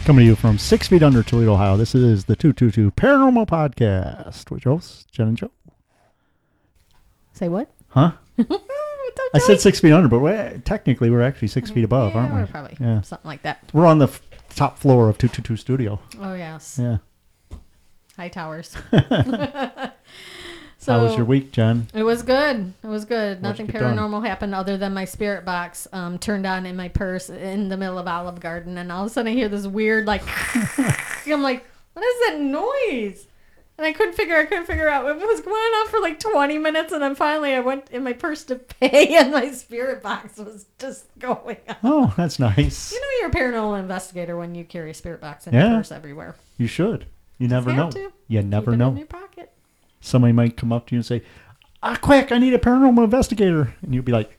Coming to you from 6 feet under Toledo, Ohio. This is the 222 Paranormal Podcast with your hosts, Jen and Joe. Say what? Huh? I said 6 feet under, but technically we're actually 6 feet above, aren't we? We're probably something like that. We're on the top floor of 222 Studio. Oh, yes. Yeah. High towers. How was your week, Jen? It was good. It was good. What'd Nothing you get paranormal happened other than my spirit box turned on in my purse in the middle of Olive Garden. And all of a sudden I hear this weird, like, I'm like, what is that noise? And I couldn't figure out. It was going on for like 20 minutes. And then finally I went in my purse to pay and my spirit box was just going on. Oh, that's nice. You know you're a paranormal investigator when you carry a spirit box in your purse everywhere. You should. You never know. You never Keep it know. in your pocket. Somebody might come up to you and say, quick, I need a paranormal investigator. And you'll be like,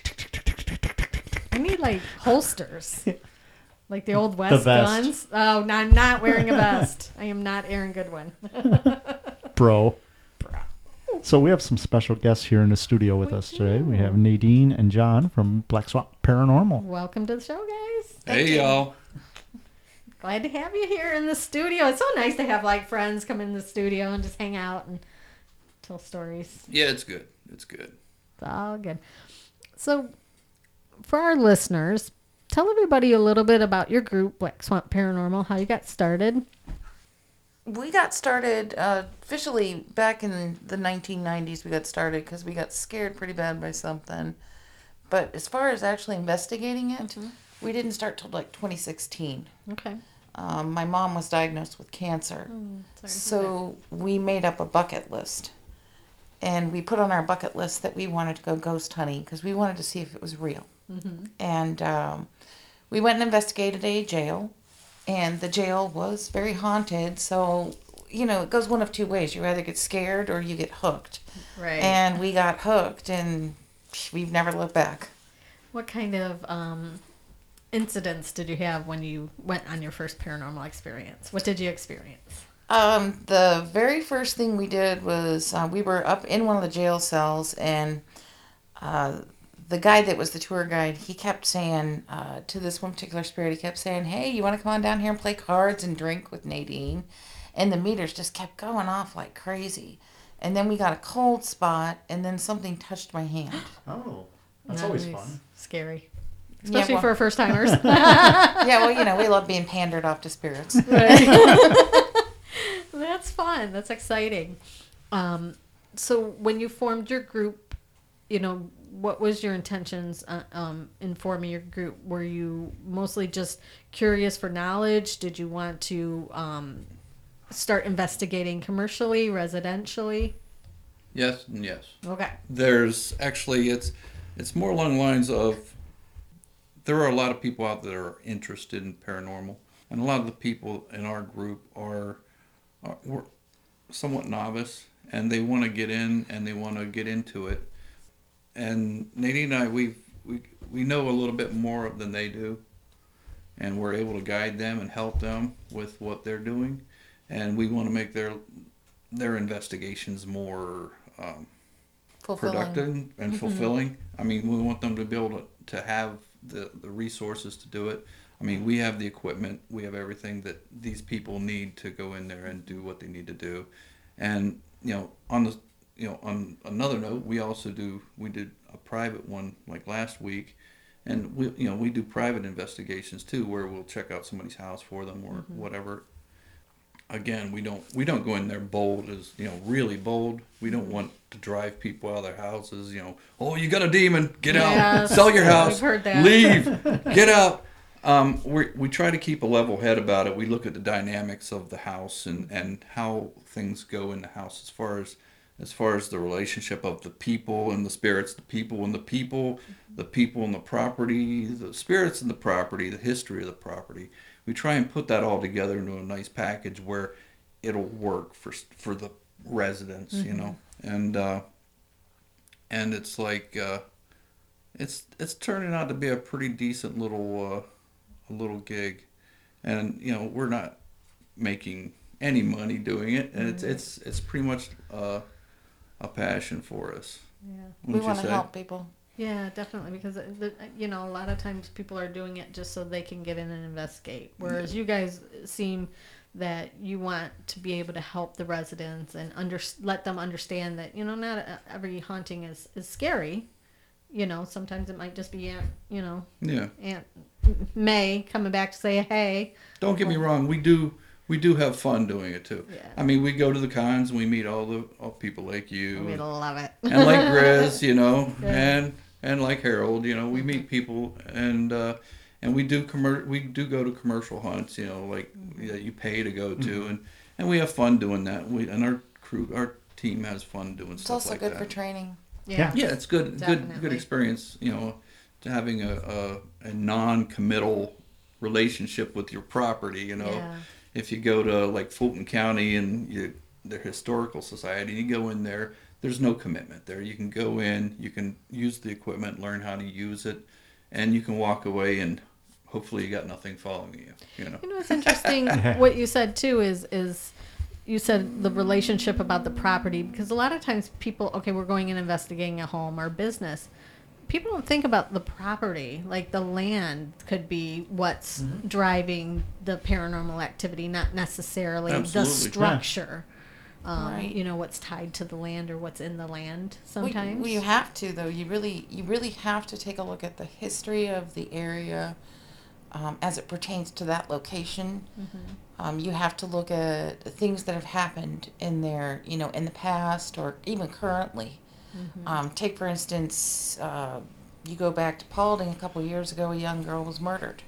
I need like holsters. Like the old West vest. guns. Oh, no, I'm not wearing a vest. I am not Aaron Goodwin. bro. So we have some special guests here in the studio with us today. We have Nadine and John from Black Swamp Paranormal. Welcome to the show, guys. Hey, y'all. Glad to have you here in the studio. It's so nice to have like friends come in the studio and just hang out and tell stories. Yeah, it's good. It's good. It's all good. So, for our listeners, tell everybody a little bit about your group, Black Swamp Paranormal, how you got started. We got started officially back in the 1990s. We got started because we got scared pretty bad by something. But as far as actually investigating it, we didn't start till like 2016. Okay. My mom was diagnosed with cancer. So we made up a bucket list. And we put on our bucket list that we wanted to go ghost hunting because we wanted to see if it was real. Mm-hmm. And we went and investigated a jail. And the jail was very haunted. So, you know, it goes one of two ways. You either get scared or you get hooked. Right. And we got hooked and we've never looked back. What kind of incidents did you have when you went on your first paranormal experience? What did you experience? The very first thing we did was we were up in one of the jail cells, and the guy that was the tour guide, he kept saying to this one particular spirit, he kept saying, hey, you want to come on down here and play cards and drink with Nadine? And the meters just kept going off like crazy. And then we got a cold spot, and then something touched my hand. Oh, that's Nice. always fun. Scary. Especially for first timers. Yeah, well, you know, we love being pandered off to spirits. That's fun. That's exciting. So when you formed your group, you know, what was your intentions in forming your group? Were you mostly just curious for knowledge? Did you want to start investigating commercially, residentially? Yes and yes. Okay. There's actually, it's more along the lines of, there are a lot of people out there that are interested in paranormal. And a lot of the people in our group are we're somewhat novice, and they want to get in and they want to get into it. And Nadine and I, we know a little bit more than they do, and we're able to guide them and help them with what they're doing. And we want to make their investigations more productive and fulfilling. I mean, we want them to be able to have the resources to do it. I mean, we have the equipment, we have everything that these people need to go in there and do what they need to do. And on another note, we did a private one like last week, and we do private investigations too, where we'll check out somebody's house for them or whatever. Again, we don't go in there bold as really bold. We don't want to drive people out of their houses. Oh, you got a demon, get out, sell your house, I've heard that. leave, get out. We try to keep a level head about it. We look at the dynamics of the house and how things go in the house as far as the relationship of the people and the spirits, the people and the people and the property, the spirits and the property, the history of the property. We try and put that all together into a nice package where it'll work for the residents, and it's like it's turning out to be a pretty decent little gig, and we're not making any money doing it, and it's pretty much a passion for us. Yeah. We want to help people. Yeah, definitely, because you know, a lot of times people are doing it just so they can get in and investigate, whereas you guys seem that you want to be able to help the residents and let them understand that, you know, not every haunting is scary. You know, sometimes it might just be Yeah. Aunt May coming back to say hey. Don't get me wrong. We do have fun doing it too. Yeah. I mean, we go to the cons and we meet all people like you We love it. and like Grizz, you know, Yeah. and like Harold, you know. We meet people and we do we do go to commercial hunts, you know, like that you pay to go to, and we have fun doing that. Our team has fun doing It's stuff also like good that. for training. Yeah. Yeah, it's good Definitely. experience, you know, to having a non-committal relationship with your property, you know. Yeah. If you go to like Fulton County and their historical society, you go in there, there's no commitment there. You can go in, you can use the equipment, learn how to use it, and you can walk away and hopefully you got nothing following you, you know. You know, it's interesting what you said too is you said the relationship about the property, because a lot of times people, okay, we're going and investigating a home or business. People don't think about the property, like the land could be what's driving the paranormal activity, not necessarily Absolutely. the structure. Right. You know, what's tied to the land or what's in the land Well, sometimes. you have to though. You really have to take a look at the history of the area as it pertains to that location. You have to look at things that have happened in there, you know, in the past or even currently. Take for instance, you go back to Paulding a couple years ago. A young girl was murdered.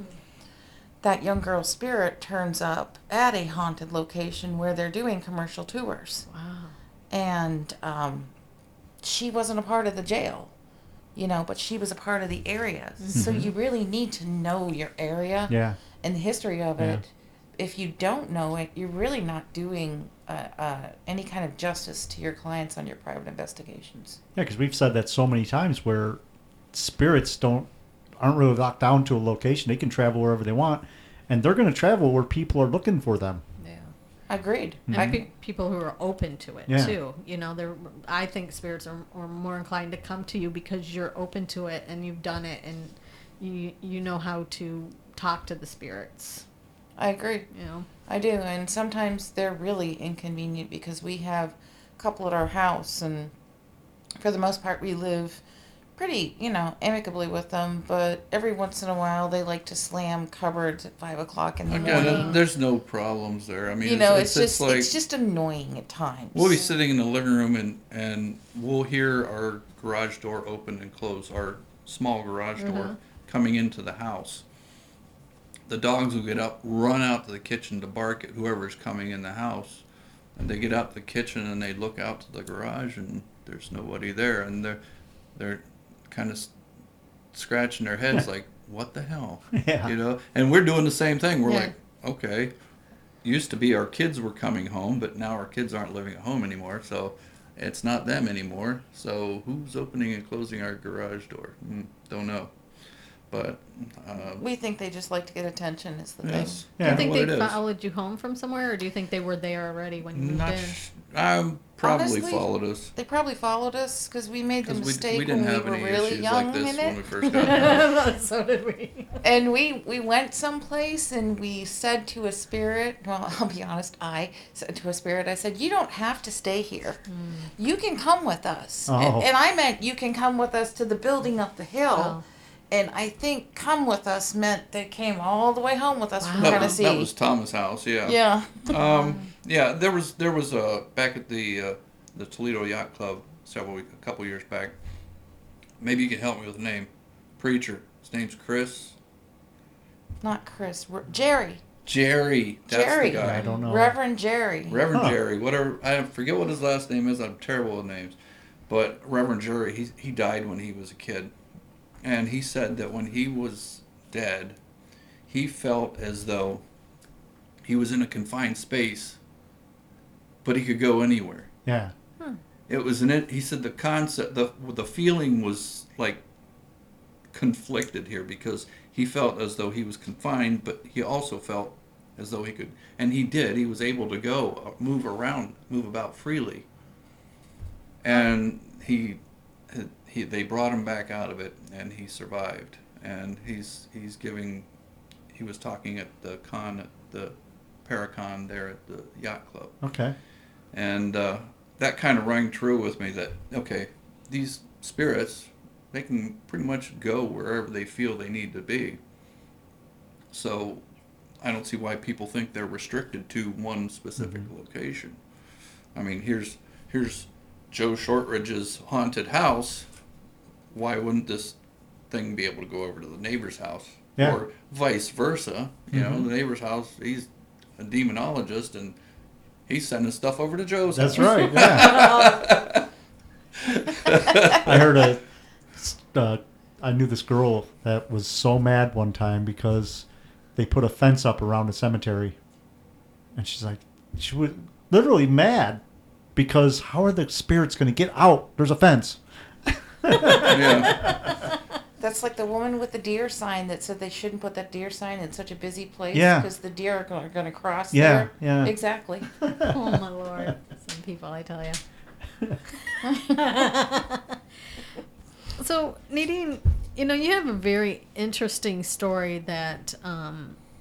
That young girl's spirit turns up at a haunted location where they're doing commercial tours. Wow. And she wasn't a part of the jail, you know, but she was a part of the area. So you really need to know your area Yeah. and the history of Yeah. it. If you don't know it, you're really not doing any kind of justice to your clients on your private investigations. Yeah, because we've said that so many times where spirits aren't really locked down to a location. They can travel wherever they want, and they're going to travel where people are looking for them. Yeah. Agreed. And people who are open to it Yeah. too. You know, I think spirits are more inclined to come to you because you're open to it and you've done it and you know how to talk to the spirits. I agree. You know. I do, and sometimes they're really inconvenient because we have a couple at our house, and for the most part, we live pretty, you know, amicably with them. But every once in a while, they like to slam cupboards at 5 o'clock in the morning. Again, there's no problems there. I mean, You know, it's just annoying at times. we'll be sitting in the living room and we'll hear our garage door open and close, our small garage door coming into the house. The dogs will get up, run out to the kitchen to bark at whoever's coming in the house. And they get out to the kitchen and they look out to the garage and there's nobody there. And they're kind of scratching their heads like, what the hell? Yeah. You know? And we're doing the same thing. We're Yeah. like, okay. Used to be our kids were coming home, but now our kids aren't living at home anymore. So it's not them anymore. So who's opening and closing our garage door? Don't know. But We think they just like to get attention. Is the yes, Do you Yeah. think what they it is. followed you home from somewhere, or do you think they were there already when you moved Not in? probably Honestly, followed us thing. They probably followed us because we made the because mistake we when didn't we have were any really issues young like this in when we it. first got there. So did we. And we went someplace and we said to a spirit, well, I'll be honest, I said to a spirit, I said, you don't have to stay here. You can come with us. Oh. And I meant you can come with us to the building up the hill. Oh. And I think come with us meant they came all the way home with us from Wow. Tennessee. That was Thomas' house, yeah. Yeah. Yeah, there was back at the Toledo Yacht Club a couple years back. Maybe you can help me with the name. Preacher. His name's Chris. Not Chris. Jerry. Jerry. That's Jerry. the guy. I don't know. Reverend Jerry. Reverend Huh. Jerry. Whatever. I forget what his last name is. I'm terrible with names. But Reverend Jerry, he died when he was a kid. And he said that when he was dead, he felt as though he was in a confined space, but he could go anywhere. Yeah. It was he said the concept, the feeling was like conflicted here because he felt as though he was confined, but he also felt as though he could, and he did. He was able to go, move about freely, and he they brought him back out of it, and he survived. And he was talking at the Paracon there at the yacht club. Okay. And that kind of rang true with me that, okay, these spirits, they can pretty much go wherever they feel they need to be. So I don't see why people think they're restricted to one specific location. I mean, here's Joe Shortridge's haunted house. Why wouldn't this thing be able to go over to the neighbor's house? Yeah. Or vice versa. You know, the neighbor's house, he's a demonologist, and he's sending stuff over to Joe's That's house. right. Yeah. I heard I knew this girl that was so mad one time because they put a fence up around the cemetery, and she was literally mad because how are the spirits going to get out? There's a fence. Yeah. That's like the woman with the deer sign that said they shouldn't put that deer sign in such a busy place Yeah. because the deer are going to cross Yeah, there. yeah. Exactly. Oh my Lord. Some people, I tell you. So, Nadine, you know, you have a very interesting story that I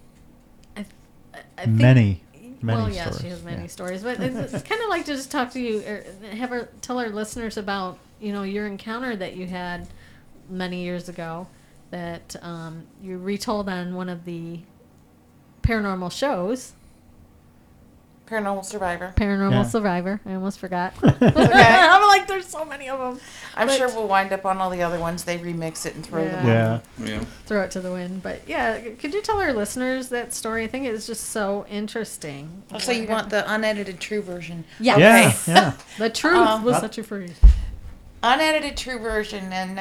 think... Many Well, yes, stories. she has many Yeah. stories, but it's kind of like to just talk to you, or tell our listeners about, you know, your encounter that you had many years ago that you retold on one of the paranormal shows, Paranormal Survivor. Paranormal Yeah. Survivor. I almost forgot. Okay. I'm like, there's so many of them. I'm But- sure we'll wind up on all the other ones. They remix it and throw them Yeah. on. Yeah. Throw it to the wind. But yeah, could you tell our listeners that story? I think it's just so interesting. Oh, so you want the unedited true version? Yeah. Yeah, yeah. The truth will set you free. Unedited true version. In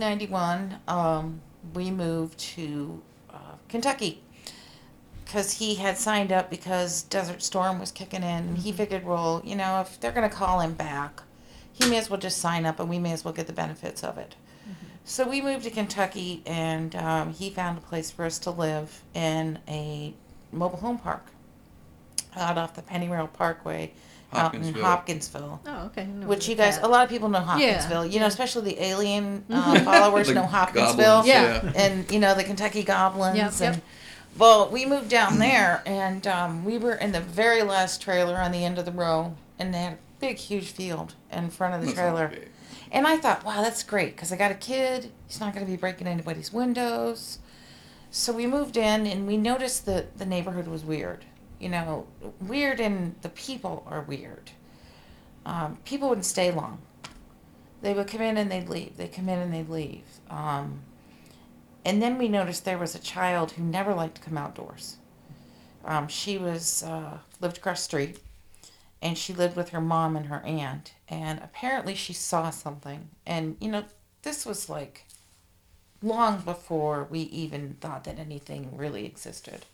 1991, we moved to Kentucky because he had signed up because Desert Storm was kicking in. And he figured, well, you know, if they're going to call him back, he may as well just sign up and we may as well get the benefits of it. So we moved to Kentucky, and he found a place for us to live in a mobile home park out off the Pennyrail Parkway out in Hopkinsville. Hopkinsville. Oh, okay. No, Which you guys, a lot of people know Hopkinsville. You know, yeah. especially the alien followers The know Hopkinsville. goblins, Yeah. And, you know, the Kentucky Goblins. Yep, and yep. Well, we moved down there, and we were in the very last trailer on the end of the row, and they had a big, huge field in front of the That's not trailer. big. And I thought, wow, that's great, because I got a kid. He's not going to be breaking anybody's windows. So we moved in, and we noticed that the neighborhood was weird. You know, weird, and the people are weird. People wouldn't stay long. They would come in and they'd leave. They'd come in and they'd leave. And then we noticed there was a child who never liked to come outdoors. She was lived across the street, and she lived with her mom and her aunt. And apparently she saw something. And, you know, this was like long before we even thought that anything really existed.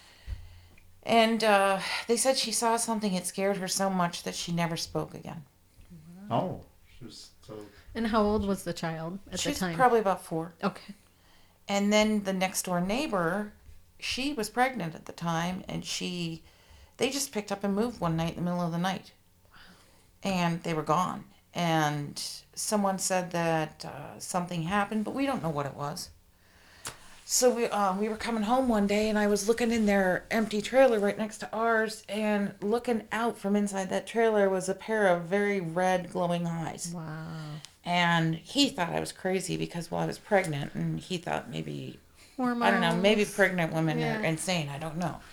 And they said she saw something. It scared her so much that she never spoke again. Oh, she was so. And how old was the child at She's the time? probably about 4. Okay. And then the next door neighbor, she was pregnant at the time, and they just picked up and moved one night in the middle of the night. And they were gone. And someone said that something happened, but we don't know what it was. So we were coming home one day, and I was looking in their empty trailer right next to ours, and looking out from inside that trailer was a pair of very red glowing eyes. Wow. And he thought I was crazy because, well, I was pregnant, and he thought maybe, Hormones. I don't know, maybe pregnant women Yeah. are insane. I don't know.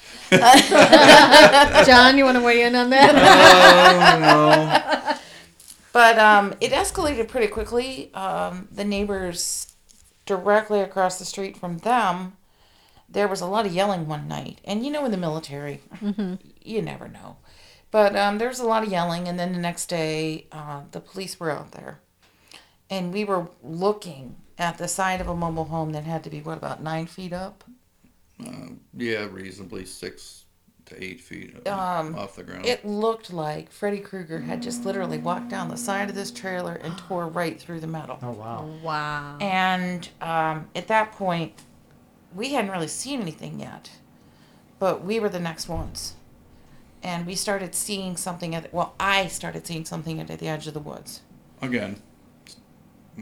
John, you want to weigh in on that? Oh, But it escalated pretty quickly. The neighbors directly across the street from them, there was a lot of yelling one night. And you know, in the military, you never know. But there was a lot of yelling, and then the next day, the police were out there. And we were looking at the side of a mobile home that had to be, what, about 9 feet up? yeah, reasonably 6 to 8 feet off the ground. It looked like Freddy Krueger had just literally walked down the side of this trailer and tore right through the metal. Oh wow. Wow. And at that point, we hadn't really seen anything yet, but we were the next ones. And we started seeing something I started seeing something at the edge of the woods. Again, my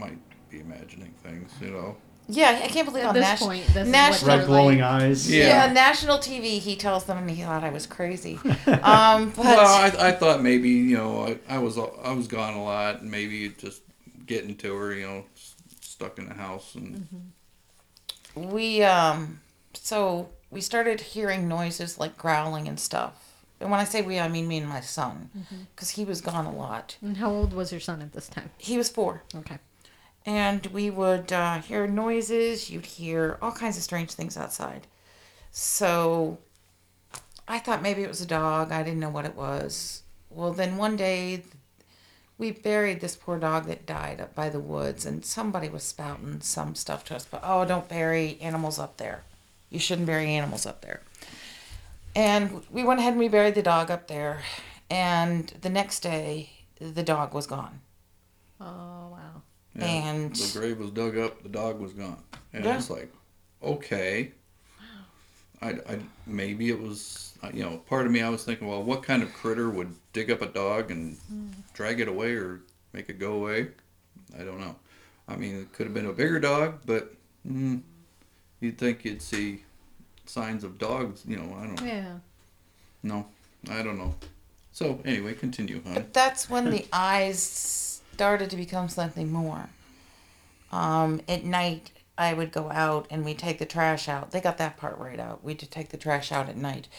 be imagining things, you know. Yeah, I can't believe At on this point, this is national. what Red glowing eyes. Yeah. Yeah, national TV. He tells them, and he thought I was crazy. But Well, I thought maybe, you know, I was gone a lot, and maybe just getting to her, you know, stuck in the house, and we so we started hearing noises like growling and stuff. And when I say we, I mean me and my son, because he was gone a lot. And how old was your son at this time? He was 4. Okay. And we would hear noises. You'd hear all kinds of strange things outside. So I thought maybe it was a dog. I didn't know what it was. Well, then one day we buried this poor dog that died up by the woods, and somebody was spouting some stuff to us. But, oh, don't bury animals up there. You shouldn't bury animals up there. And we went ahead and we buried the dog up there. And the next day, the dog was gone. Oh, wow. yeah, And- the grave was dug up, the dog was gone, and Yeah. it's like, okay. I maybe it was, you know, part of me, I was thinking, well, what kind of critter would dig up a dog and drag it away or make it go away? I don't know. I mean, it could have been a bigger dog, but you'd think you'd see signs of dogs, you know, I don't know. Yeah. No, I don't know. So anyway, continue, hon. But that's when the eyes started to become something more. At night, I would go out and we'd take the trash out. They got that part right out. We'd take the trash out at night.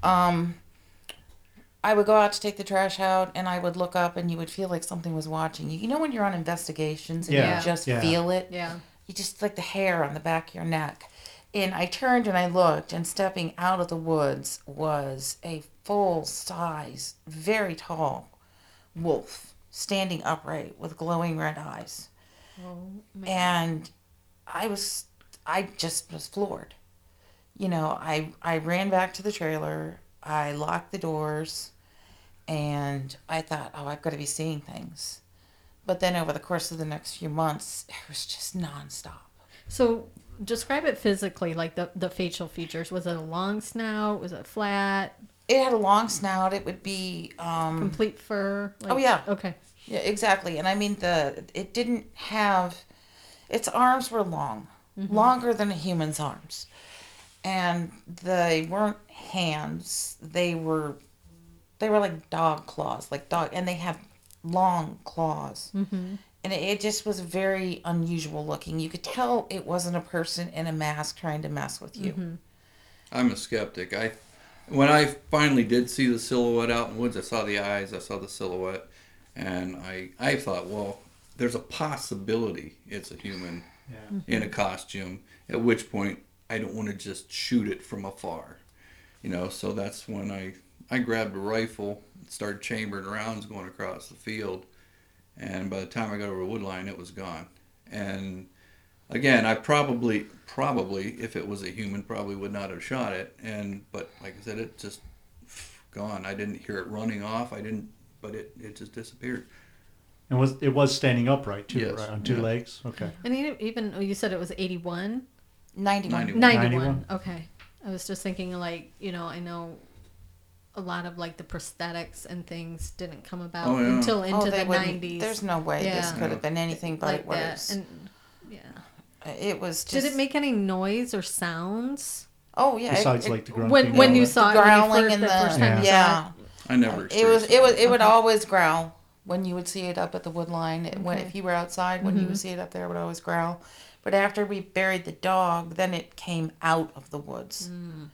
I would go out to take the trash out, and I would look up, and you would feel like something was watching you. You know when you're on investigations and Yeah, you just yeah. feel it? Yeah. You just like the hair on the back of your neck. And I turned and I looked, and stepping out of the woods was a full-size, very tall wolf standing upright with glowing red eyes. Oh, man. And I just was floored. You know, I ran back to the trailer, I locked the doors, and I thought, oh, I've got to be seeing things. But then over the course of the next few months, it was just nonstop. So describe it physically, like the facial features. Was it a long snout? Was it flat? It had a long snout. It would be Complete fur? Like, Oh, yeah. Okay. yeah, exactly. And I mean it didn't have its arms were long, longer than a human's arms. And they weren't hands. They were like dog claws, and they have long claws. Mm-hmm. And it just was very unusual looking. You could tell it wasn't a person in a mask trying to mess with you. Mm-hmm. I'm a skeptic. When I finally did see the silhouette out in the woods, I saw the eyes, I saw the silhouette, and I thought, well, there's a possibility it's a human in a costume, at which point I don't want to just shoot it from afar. You know, so that's when I grabbed a rifle, started chambering rounds going across the field, and by the time I got over the wood line, it was gone. And again, I probably, if it was a human, probably would not have shot it. But like I said, it just gone. I didn't hear it running off. But it just disappeared. And it was standing upright too, Yes, right, on two yeah. legs. Okay. And you you said it was 81? 91. 91. Okay. I was just thinking, like, you know, I know a lot of like the prosthetics and things didn't come about Oh, yeah. until into they the wouldn't- 90s. There's no way this Yeah. could have been anything but like what it that. was. And yeah. It was just. Did it make any noise or sounds Oh yeah. Besides, like the grunting. when and when all you that. saw it? growling when you and the first the time you saw yeah. I never It was experienced it would always growl when you would see it up at the wood line. When Okay. if you were outside, when you would see it up there, it would always growl. But after we buried the dog, then it came out of the woods,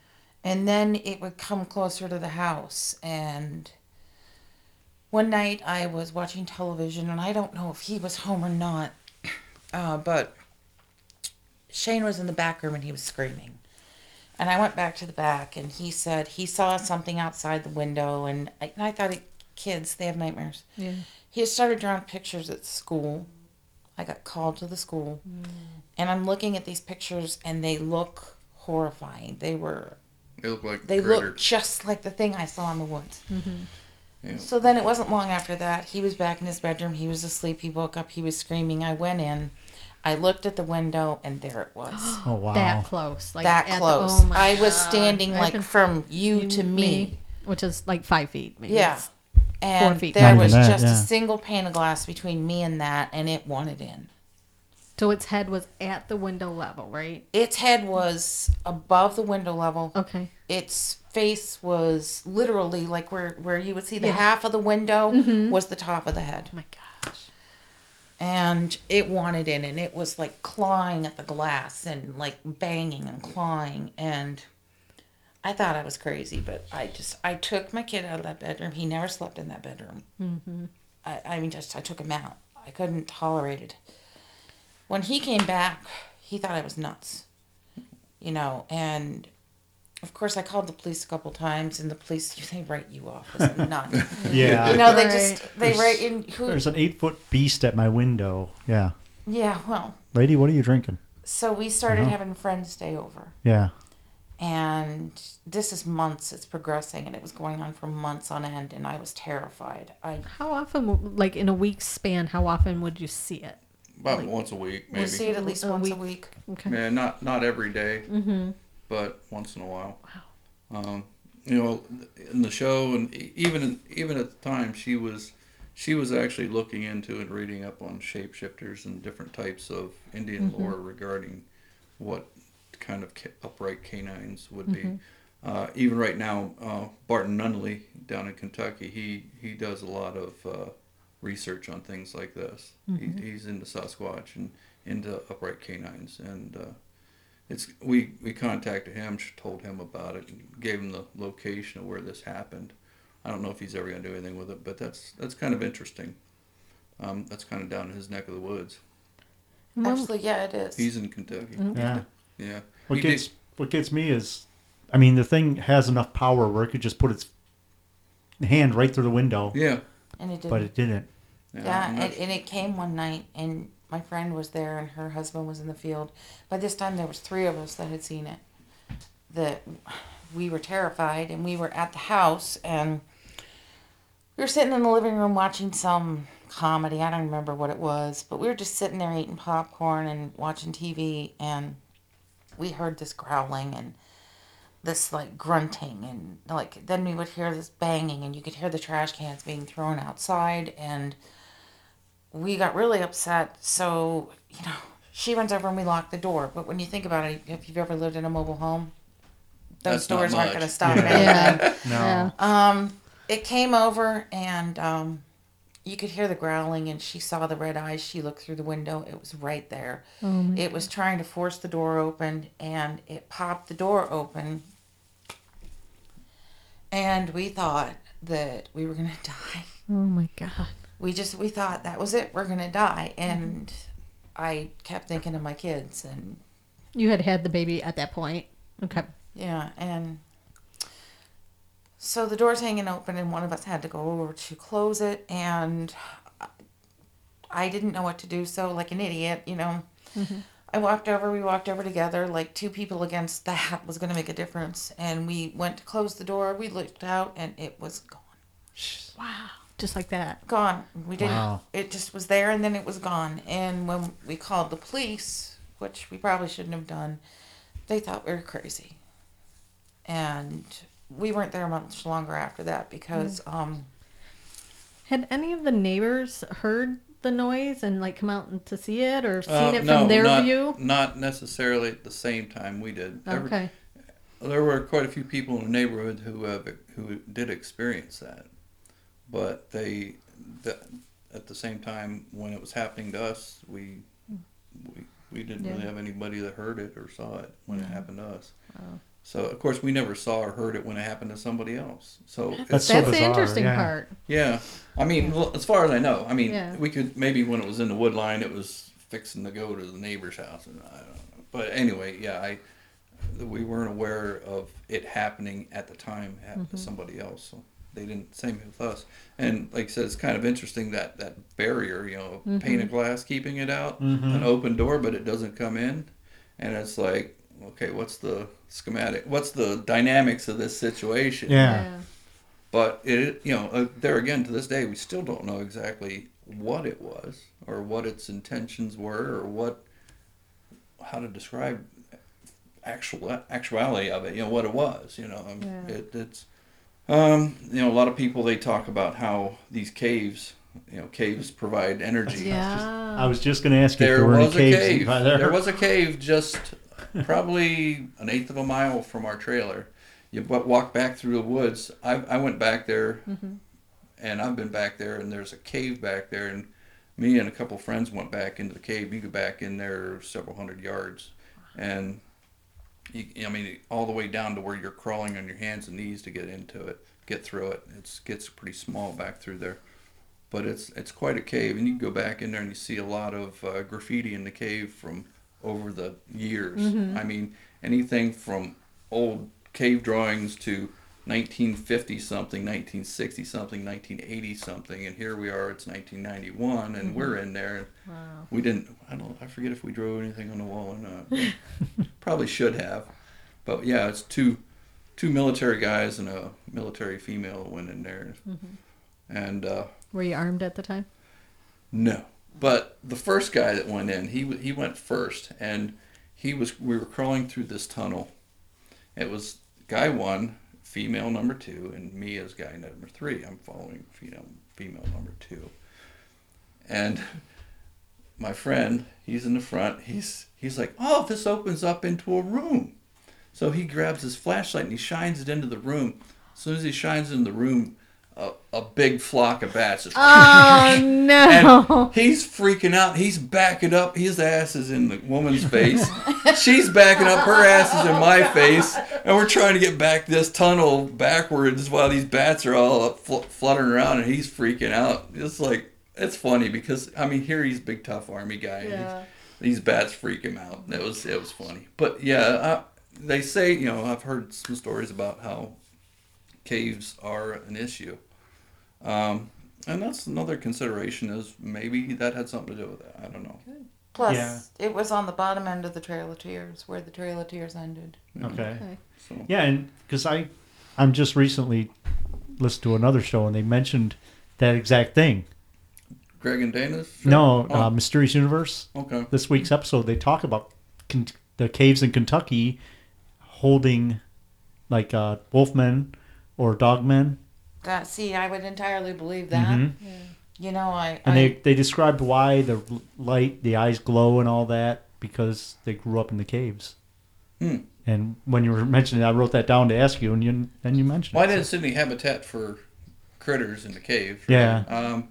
and then it would come closer to the house. And one night I was watching television, and I don't know if he was home or not, but Shane was in the back room and he was screaming. And I went back to the back, and he said he saw something outside the window, and I thought, kids, they have nightmares. Yeah. He had started drawing pictures at school. I got called to the school, and I'm looking at these pictures, and they look horrifying. They It looked like they critter. look just like the thing I saw in the woods. Yeah. So then it wasn't long after that. He was back in his bedroom. He was asleep. He woke up. He was screaming. I went in. I looked at the window, and there it was. Oh wow. That close. Like that at close. The, oh my I was God. standing Right like in- from you to me. which is like 5 feet. Maybe. Yeah. It's- And 4 feet. there Not was even that, just yeah. a single pane of glass between me and that, and it wanted in. So its head was at the window level, right? Its head was above the window level. Okay. Its face was literally like where you would see the Yeah. half of the window was the top of the head. Oh my gosh. And it wanted in, and it was like clawing at the glass and like banging and clawing. And I thought I was crazy, but I took my kid out of that bedroom. He never slept in that bedroom. Mm-hmm. I took him out. I couldn't tolerate it. When he came back, he thought I was nuts, and of course I called the police a couple times, and the police, they write you off as a nut. Yeah. They write in who. There's an 8-foot beast at my window. Yeah. Yeah, well, Lady, what are you drinking? so we started Uh-huh. having friends stay over, Yeah. and this is months. It's progressing, and it was going on for months on end, and I was terrified. How often, like in a week's span, how often would you see it? About once a week, We maybe. see it at least A once a week. week. Okay. Yeah, not every day, Mm-hmm. but once in a while. Wow. In the show, and even at the time, she was actually looking into and reading up on shapeshifters and different types of Indian lore regarding what kind of upright canines would be. Even right now, Barton Nunnally down in Kentucky, he does a lot of research on things like this. He's into Sasquatch and into upright canines, and we contacted him, told him about it, and gave him the location of where this happened. I don't know if he's ever going to do anything with it, but that's kind of interesting. That's kind of down in his neck of the woods. Actually, yeah, it is. He's in Kentucky. Yeah. Yeah. What gets me is, I mean, the thing has enough power where it could just put its hand right through the window, Yeah. And it didn't. but it didn't. Yeah, and and, that's- and it came one night, and my friend was there, and her husband was in the field. By this time, there was 3 of us that had seen it. That we were terrified, and we were at the house, and we were sitting in the living room watching some comedy. I don't remember what it was, but we were just sitting there eating popcorn and watching TV, and we heard this growling and this like grunting, and like then we would hear this banging, and you could hear the trash cans being thrown outside, and we got really upset. So she runs over and we lock the door. But when you think about it, if you've ever lived in a mobile home, those That's not doors aren't much. going to stop Yeah. anything. Yeah. No. Yeah. It came over, and you could hear the growling, and she saw the red eyes. She looked through the window. It was right there. Oh my. It was trying to force the door open, and it popped the door open. And we thought that we were going to die. Oh my God. We thought that was it. We're going to die. And I kept thinking of my kids, and You had the baby at that point. Okay. yeah, and so the door's hanging open, and one of us had to go over to close it, and I didn't know what to do, so like an idiot, we walked over together, like 2 people against that was going to make a difference, and we went to close the door, we looked out, and it was gone. Wow. Just like that. Gone. We didn't, Wow. It just was there, and then it was gone, and when we called the police, which we probably shouldn't have done, they thought we were crazy. And we weren't there much longer after that because Had any of the neighbors heard the noise and like come out to see it or seen it no, from their not, view? Not necessarily at the same time we did. Okay. There were quite a few people in the neighborhood who did experience that, but at the same time when it was happening to us, we didn't really have anybody that heard it or saw it when it happened to us. Wow. So of course we never saw or heard it when it happened to somebody else. So That's so That's the bizarre, interesting yeah. part. yeah, I mean, well, as far as I know, I mean, Yeah. we could maybe when it was in the wood line, it was fixing to go to the neighbor's house, and I don't know. But anyway, yeah, we weren't aware of it happening at the time to somebody else, so they didn't. Same with us. And like I said, it's kind of interesting that barrier, pane of glass keeping it out, an open door, but it doesn't come in, and it's like, okay, what's the schematic? What's the dynamics of this situation? Yeah. But there again, to this day, we still don't know exactly what it was or what its intentions were or how to describe actuality of it. What it was. It's a lot of people, they talk about how these caves caves provide energy. Yeah. I was just going to ask you if There there were any was a caves cave. by there. There was a cave just probably an eighth of a mile from our trailer. You walk back through the woods. I went back there, and I've been back there, and there's a cave back there, and me and a couple friends went back into the cave. You go back in there several hundred yards, and all the way down to where you're crawling on your hands and knees to get into it, get through it. It gets pretty small back through there. But it's quite a cave, and you can go back in there and you see a lot of graffiti in the cave from over the years. I mean, anything from old cave drawings to 1950 something, 1960 something, 1980 something, and here we are. It's 1991, and we're in there. Wow. We didn't. I forget if we drew anything on the wall or not. But probably should have. But yeah, it's two military guys and a military female that went in there, and. Were you armed at the time? No, but the first guy that went in, he went first, and we were crawling through this tunnel. It was guy 1, female number 2, and me as guy number 3. I'm following female number 2, and my friend, he's in the front. He's like, oh, this opens up into a room. So he grabs his flashlight and he shines it into the room. As soon as he shines it in the room, a big flock of bats just Oh no! and he's freaking out. He's backing up. His ass is in the woman's face. She's backing up. Her ass is in my face. And we're trying to get back this tunnel backwards while these bats are all up fluttering around, and he's freaking out. It's funny because, here he's a big, tough army guy. Yeah. These bats freak him out. It was funny. But yeah, they say, I've heard some stories about how caves are an issue. And that's another consideration, is maybe that had something to do with that. I don't know. Plus, it was on the bottom end of the Trail of Tears, where the Trail of Tears ended. Okay. So. Yeah, and because I'm just recently listened to another show, and they mentioned that exact thing. Greg and Dana's show? No, Mysterious Universe. Okay. This week's episode, they talk about the caves in Kentucky holding like wolfmen or dogmen. I would entirely believe that. Mm-hmm. Yeah. They described why the light, the eyes glow and all that, because they grew up in the caves. And when you were mentioning it, I wrote that down to ask you, and you mentioned Well, it. I didn't see any habitat for critters in the caves. Right? Yeah.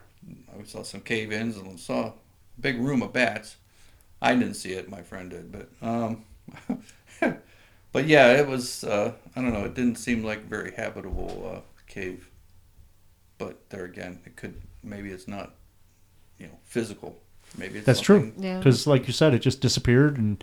I saw some cave-ins and saw a big room of bats. I didn't see it. My friend did. But but yeah, it was, I don't know, it didn't seem like a very habitable cave. But there again, maybe it's not, physical. Maybe it's That's true. something- Yeah. Because, like you said, it just disappeared, and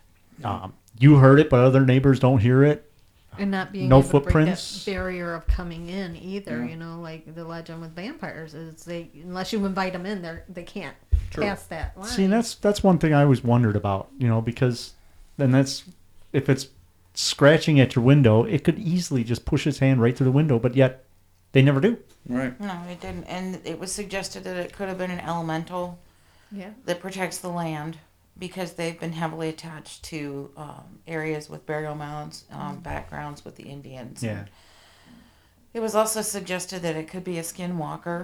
you heard it, but other neighbors don't hear it. And not being No able to break footprints. that barrier of coming in either. Yeah. Like the legend with vampires is unless you invite them in, they can't True. pass that line. See, that's one thing I always wondered about, because then if it's scratching at your window, it could easily just push its hand right through the window, but yet they never do. Right. No, it didn't. And it was suggested that it could have been an elemental Yeah. that protects the land, because they've been heavily attached to areas with burial mounds, backgrounds with the Indians. Yeah. It was also suggested that it could be a skinwalker.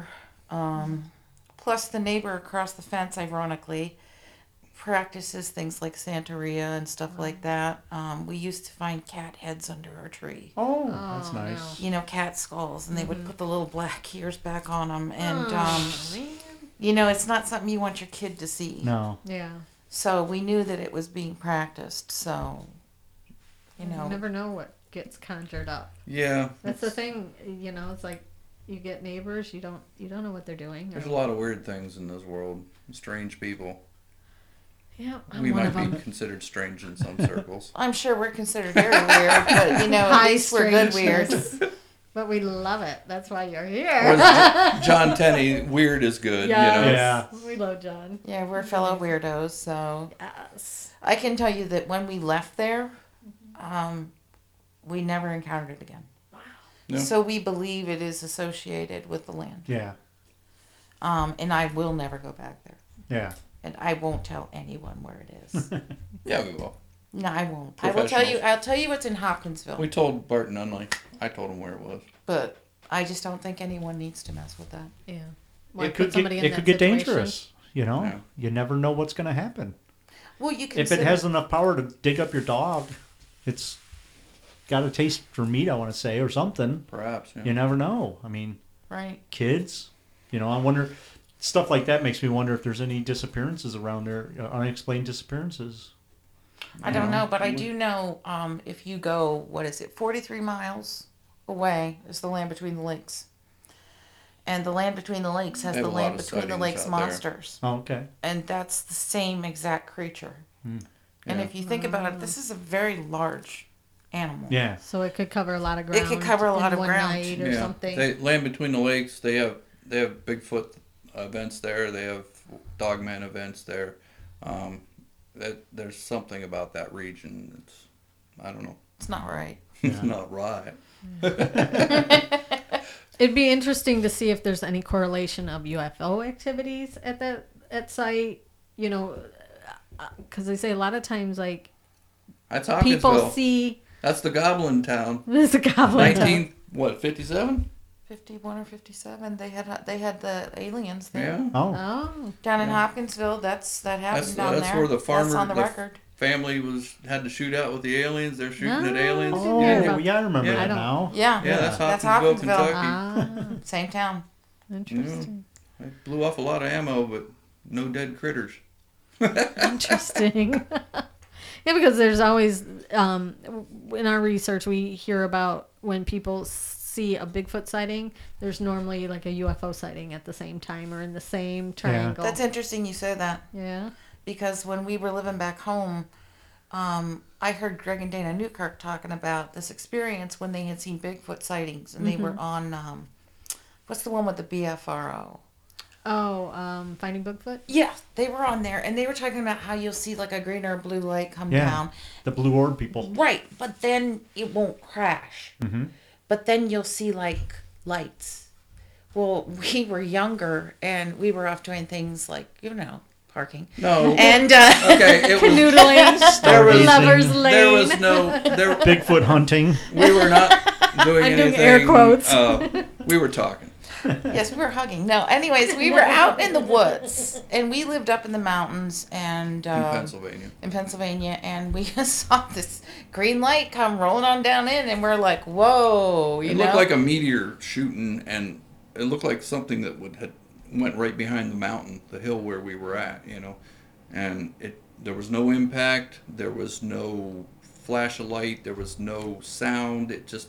Plus, the neighbor across the fence, ironically, practices things like Santeria and stuff like that. We used to find cat heads under our tree. Oh, that's Oh, nice. no. Cat skulls, and they would put the little black ears back on them. And, Man. it's not something you want your kid to see. No. Yeah. So we knew that it was being practiced. So, You never know what gets conjured up. Yeah. That's the thing. It's like you get neighbors, you don't know what they're doing. There's a lot of weird things in this world. Strange people. Yeah, I'm We one might of be them. considered strange in some circles. I'm sure we're considered very weird, but at High least we're good weird. strangeness. But we love it. That's why you're Or here. as John Tenney, weird is good. Yeah. We love John. Yeah, we're fellow weirdos. So Yes. I can tell you that when we left there, we never encountered it again. No. So we believe it is associated with the land. Yeah. And I will never go back there. Yeah. And I won't tell anyone where it is. Yeah, we will. No, I won't. I will tell you. Professionals. I'll tell you what's in Hopkinsville. We told Bart Nunley. I told him where it was. But I just don't think anyone needs to mess with that. Yeah. Like, it could put somebody get, in it could that get situation. dangerous. You know, Yeah. you never know what's going to happen. Well, you can. If it has enough power to dig up your dog, it's got a taste for meat, I want to say, or something. Perhaps. Yeah. You never know. I mean, right. kids, I wonder, stuff like that makes me wonder if there's any disappearances around there, unexplained disappearances. I don't know, but I do know if you go, 43 miles away is the Land Between the Lakes. And the Land Between the Lakes has They have the a lot Land of Between the sightings Lakes out there. monsters. Oh, okay. And that's the same exact creature. And Yeah. if you think about it, this is a very large animal. Yeah. So it could cover a lot of ground. It could cover a lot in of one ground. night or something. They Land Between the Lakes. They have Bigfoot events there. They have Dogman events there. There's something about that region. I don't know. It's not right. It's not right. It'd be interesting to see if there's any correlation of UFO activities at site. Because they say a lot of times, like, That's people Hawkinsville. see That's the Goblin Town. there's a goblin. 57? 51 or 57. They had the aliens there. Yeah. Oh. Oh, Down in Yeah. Hopkinsville, that happened down That's there. where the farmer, That's on the the record. family had to shoot out with the aliens. They're shooting at No. aliens. Oh, Yeah. yeah, I remember Yeah. that I don't- now. Yeah. Yeah, that's That's Hopkinsville, Hopkinsville. Kentucky. ah, Same town. interesting. They blew off a lot of ammo, but no dead critters. Interesting. Yeah, because there's always in our research we hear about when people see a Bigfoot sighting, there's normally like a UFO sighting at the same time or in the same triangle. That's interesting you said that, Yeah. because when we were living back home, I heard Greg and Dana Newkirk talking about this experience when they had seen Bigfoot sightings, and they were on what's the one with the BFRO? Oh, Finding Bigfoot? Yeah, they were on there, and they were talking about how you'll see like a green or a blue light come Yeah. down. The Blue Orb people. Right, but then it won't crash. Mm-hmm. But then you'll see like lights. Well, we were younger, and we were off doing things like, parking. No. And Okay, it was. Canoodling. There was- Lover's Lane. There was no. Bigfoot hunting. We were not doing I'm anything. doing air quotes. We were talking. yes, we were hugging. No, anyways, we were out in the woods, and we lived up in the mountains and In Pennsylvania. in Pennsylvania, and we saw this green light come rolling on down in, and we're like, "Whoa!" It looked like a meteor shooting, and it looked like something that went right behind the mountain, the hill where we were at, and there was no impact, there was no flash of light, there was no sound. It just,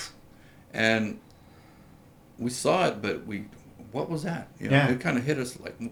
and we saw it, but what was that? Yeah. It kind of hit us like,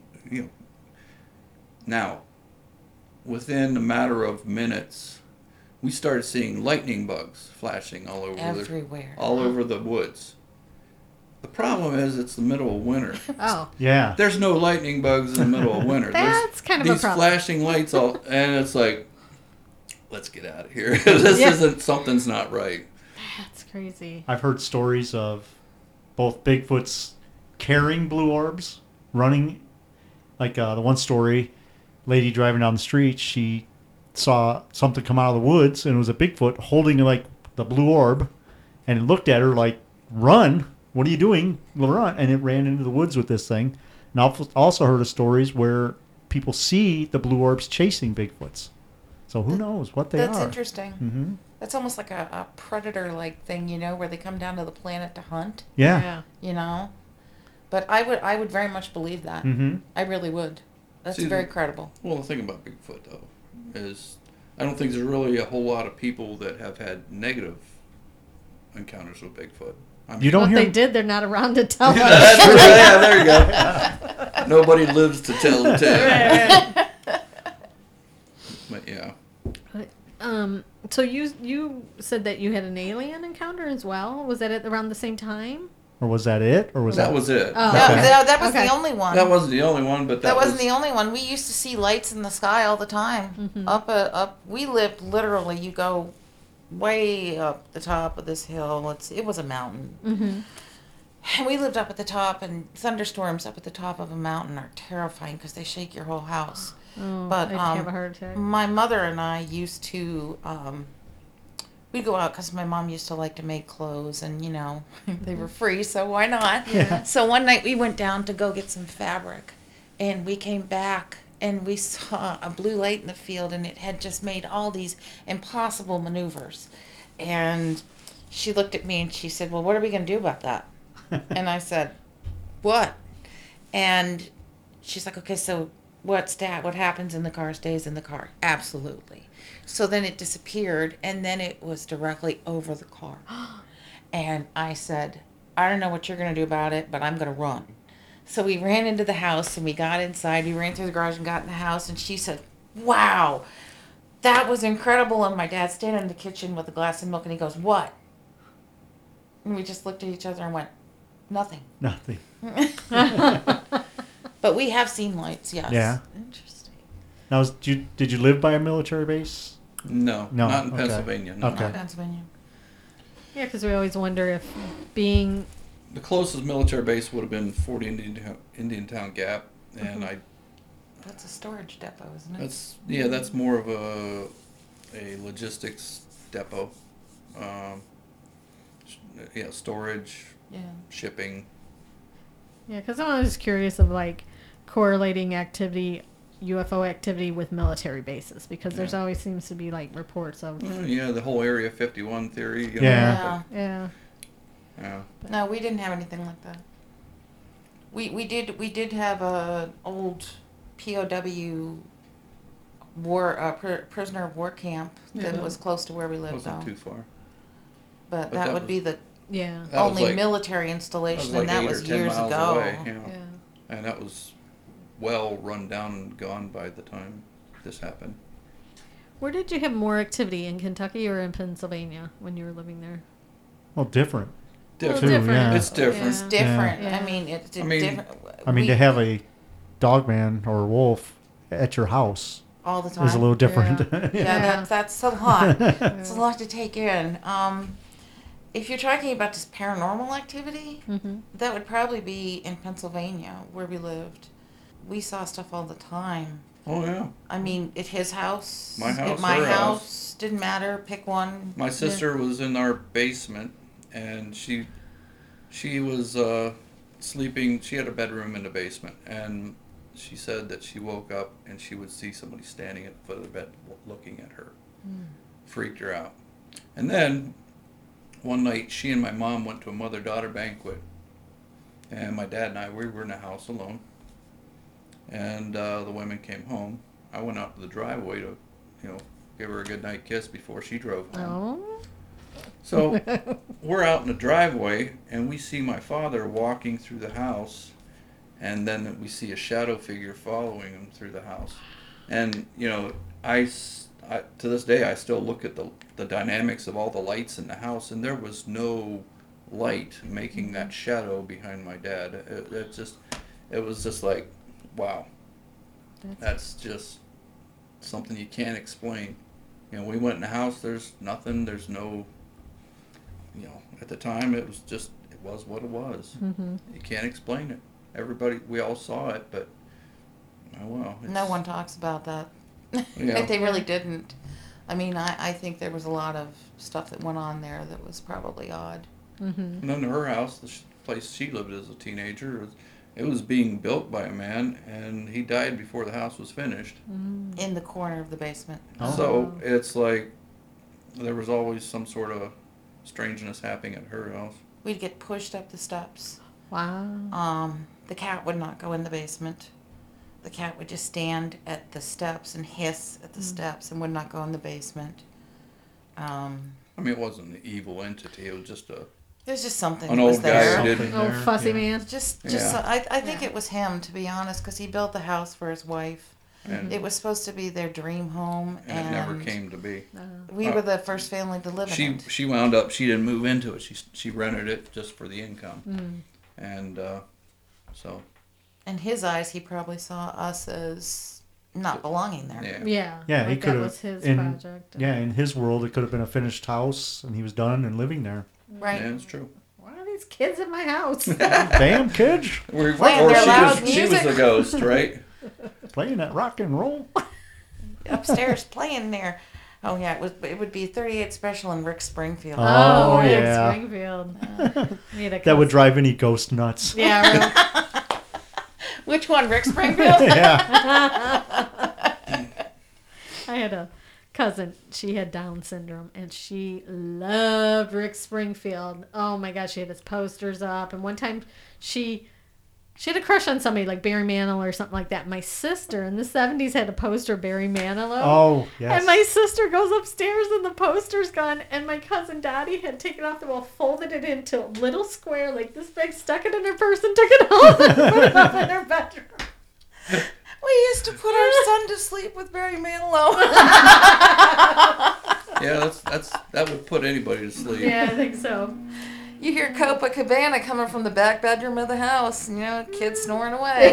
Now, within a matter of minutes, we started seeing lightning bugs flashing all over everywhere. all over the woods. The problem is it's the middle of winter. Oh, Yeah. There's no lightning bugs in the middle of winter. That's kind of a these problem. flashing lights and it's like, let's get out of here. This something's not right. that's crazy. I've heard stories of both Bigfoots carrying blue orbs, running. Like the one story, lady driving down the street, she saw something come out of the woods, and it was a Bigfoot holding like the blue orb, and it looked at her like, "Run! What are you doing? Run!" And it ran into the woods with this thing. And I've also heard of stories where people see the blue orbs chasing Bigfoots. So who knows what they That's are? interesting. Mm-hmm. That's almost like a predator-like thing, where they come down to the planet to hunt. Yeah. But I would very much believe that. Mm-hmm. I really would. That's See, very credible. Well, the thing about Bigfoot, though, is I don't think there's really a whole lot of people that have had negative encounters with Bigfoot. You don't What hear they did, they're not around to tell us. That's right. Yeah, there you go. Nobody lives to tell the tale. But yeah. So you said that you had an alien encounter as well. Was that around the same time? Or was that it? Or was That was it. Oh. No, Okay. that was Okay. the only one. That wasn't the only one, but That wasn't the only one. We used to see lights in the sky all the time. Mm-hmm. Up. We lived literally. You go way up the top of this hill. It was a mountain. Mm-hmm. And we lived up at the top, and thunderstorms up at the top of a mountain are terrifying because they shake your whole house. Oh, But I'd have a heart attack. my mother and I used to, we go out because my mom used to like to make clothes, and they were free, so why not? Yeah. So one night we went down to go get some fabric, and we came back and we saw a blue light in the field, and it had just made all these impossible maneuvers. And she looked at me and she said, "Well, what are we going to do about that?" And I said, "What?" And she's like, "Okay, so what happens in the car stays in the car." Absolutely. So then it disappeared, and then it was directly over the car. And I said, "I don't know what you're going to do about it, but I'm going to run." So we ran into the house, and we got inside. We ran through the garage and got in the house, and she said, "Wow, that was incredible." And my dad's standing in the kitchen with a glass of milk, and he goes, "What?" And we just looked at each other and went, "Nothing." Nothing. But we have seen lights, yes. Yeah. Interesting. Now, did you live by a military base? No, No, not in okay. Pennsylvania. No. Okay. Pennsylvania. Yeah, because we always wonder if being The closest military base would have been Fort Indiantown Gap, and That's a storage depot, isn't it? that's more of a logistics depot. Storage, Yeah. shipping. yeah, because I'm always curious of like correlating UFO activity with military bases because there's Yeah. always seems to be like reports of The whole Area 51 theory. Yeah. yeah. Yeah. No, we didn't have anything like that. We did have a old POW prisoner of war camp that Yeah. was close to where we lived, Wasn't though. too far. But but that that would was- be the Yeah. That was only like- military That installation, was like and that 8 was or 10 years miles ago. away. Yeah. And that was well run down and gone by the time this happened. Where did you have more activity, in Kentucky or in Pennsylvania when you were living there? Well, different. Different. Too, yeah. It's different. It's different. Yeah. I mean, it's I mean- different. I mean, we- to have a dogman or a wolf at your house all the time. is a little different. Yeah, that's a lot. It's a lot to take in. If you're talking about just paranormal activity, Mm-hmm. that would probably be in Pennsylvania where we lived. We saw stuff all the time. Oh, yeah. I mean, at his house, My house, at my her house, didn't matter. Pick one. My sister was in our basement, and she was sleeping. She had a bedroom in the basement, and she said that she woke up and she would see somebody standing at the foot of the bed looking at her. Freaked her out. And then one night, she and my mom went to a mother-daughter banquet, and my dad and we were in the house alone. And the women came home. I went out to the driveway to, give her a good night kiss before she drove home. Oh. So we're out in the driveway, and we see my father walking through the house, and then we see a shadow figure following him through the house. And I to this day I still look at the dynamics of all the lights in the house, and there was no light making that shadow behind my dad. It was just like, wow, that's just something you can't explain. We went in the house, there's nothing, there's no, at the time it was what it was. Mm-hmm. You can't explain it. We all saw it, but, oh well. No one talks about that. Yeah. They really didn't. I mean, I think there was a lot of stuff that went on there that was probably odd. Mm-hmm. And then her house, the place she lived as a teenager, it was being built by a man, and he died before the house was finished. In the corner of the basement. Oh. So it's like there was always some sort of strangeness happening at her house. We'd get pushed up the steps. Wow. The cat would not go in the basement. The cat would just stand at the steps and hiss at the steps and would not go in the basement. I mean, it wasn't an evil entity. It was just There's just something an that was old guy there. who Something didn't. Oh, there, fussy yeah. man. Just Yeah. I think it was him, to be honest, because he built the house for his wife. And, It was supposed to be their dream home, and it never came to be. we were the first family to live in it. She wound up. She didn't move into it. She rented it just for the income, and so In his eyes, he probably saw us as not belonging there. yeah. Yeah. Yeah, he like could that have. was his in, project. Yeah, in his world, it could have been a finished house, and he was done and living there. Right. Yeah, it's true. Why are these kids in my house? Damn kids, Playing Or their loud she was music. the ghost, right? playing that rock and roll. Upstairs playing there. Oh yeah, it would be 38 Special in Rick Springfield. Oh, Rick yeah. Springfield. We had a That would cousin- drive any ghost nuts. Yeah, really. Which one, Rick Springfield? Yeah. I had a cousin. She had Down syndrome, and she loved Rick Springfield. Oh my gosh, she had his posters up. And one time, she had a crush on somebody like Barry Manilow or something like that. My sister in the 70s had a poster of Barry Manilow. Oh, yes. And my sister goes upstairs and the poster's gone. And my cousin Dottie had taken it off the wall, folded it into a little square like this big, stuck it in her purse, and took it home and put it up in her bedroom. We used to put our son to sleep with Barry Manilow. Yeah, that would put anybody to sleep. Yeah, I think so. You hear Copacabana coming from the back bedroom of the house, kids snoring away.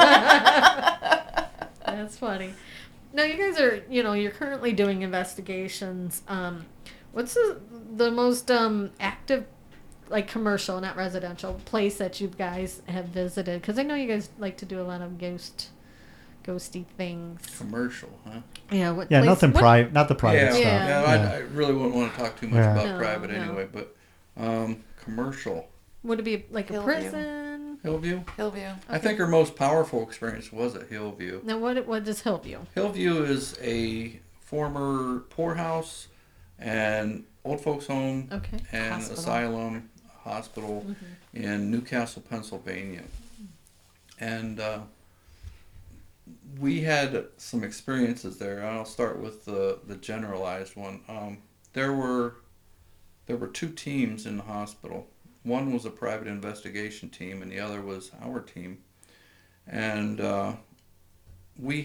That's funny. Now you guys are, you're currently doing investigations. What's the most active, like commercial, not residential, place that you guys have visited? Because I know you guys like to do a lot of ghosty things. Commercial, huh? Yeah. What? Yeah, place, nothing what- private, not the private Yeah, stuff. Yeah. I really wouldn't want to talk too much Yeah. about No, private no. anyway, but commercial. Would it be like a Hillview. prison? Hillview? Hillview. I think her most powerful experience was at Hillview. Now what does Hillview? Hillview is a former poorhouse and old folks home Okay. and Hospital. asylum hospital in Newcastle, Pennsylvania. And we had some experiences there. I'll start with the generalized one. There were two teams in the hospital. One was a private investigation team, and the other was our team. And we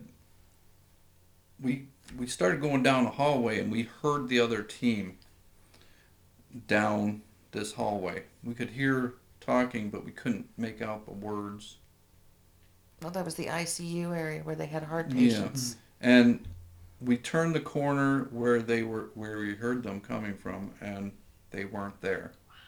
started going down the hallway, and we heard the other team down this hallway. We could hear talking, but we couldn't make out the words. Well, that was the ICU area where they had heart Yeah. patients. And we turned the corner where we heard them coming from, and they weren't there.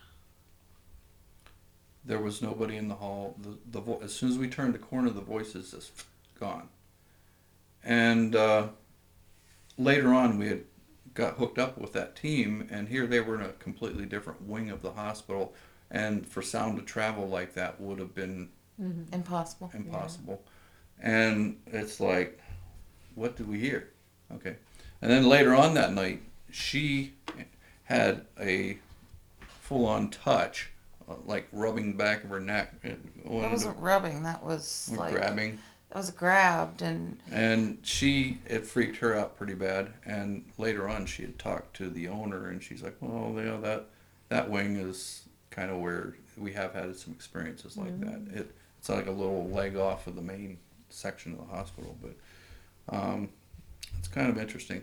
There was nobody in the hall. As soon as we turned the corner, the voices just gone. And later on, we had got hooked up with that team, and here they were in a completely different wing of the hospital. And for sound to travel like that would have been Impossible. impossible. And it's like, what do we hear? Okay. And then later on that night, she had a full-on touch, like rubbing the back of her neck. That wasn't rubbing. That was like grabbing. That was grabbed, and It freaked her out pretty bad. And later on, she had talked to the owner, and she's like, well, that wing is kind of where we have had some experiences like that. It's like a little leg off of the main section of the hospital, but it's kind of interesting.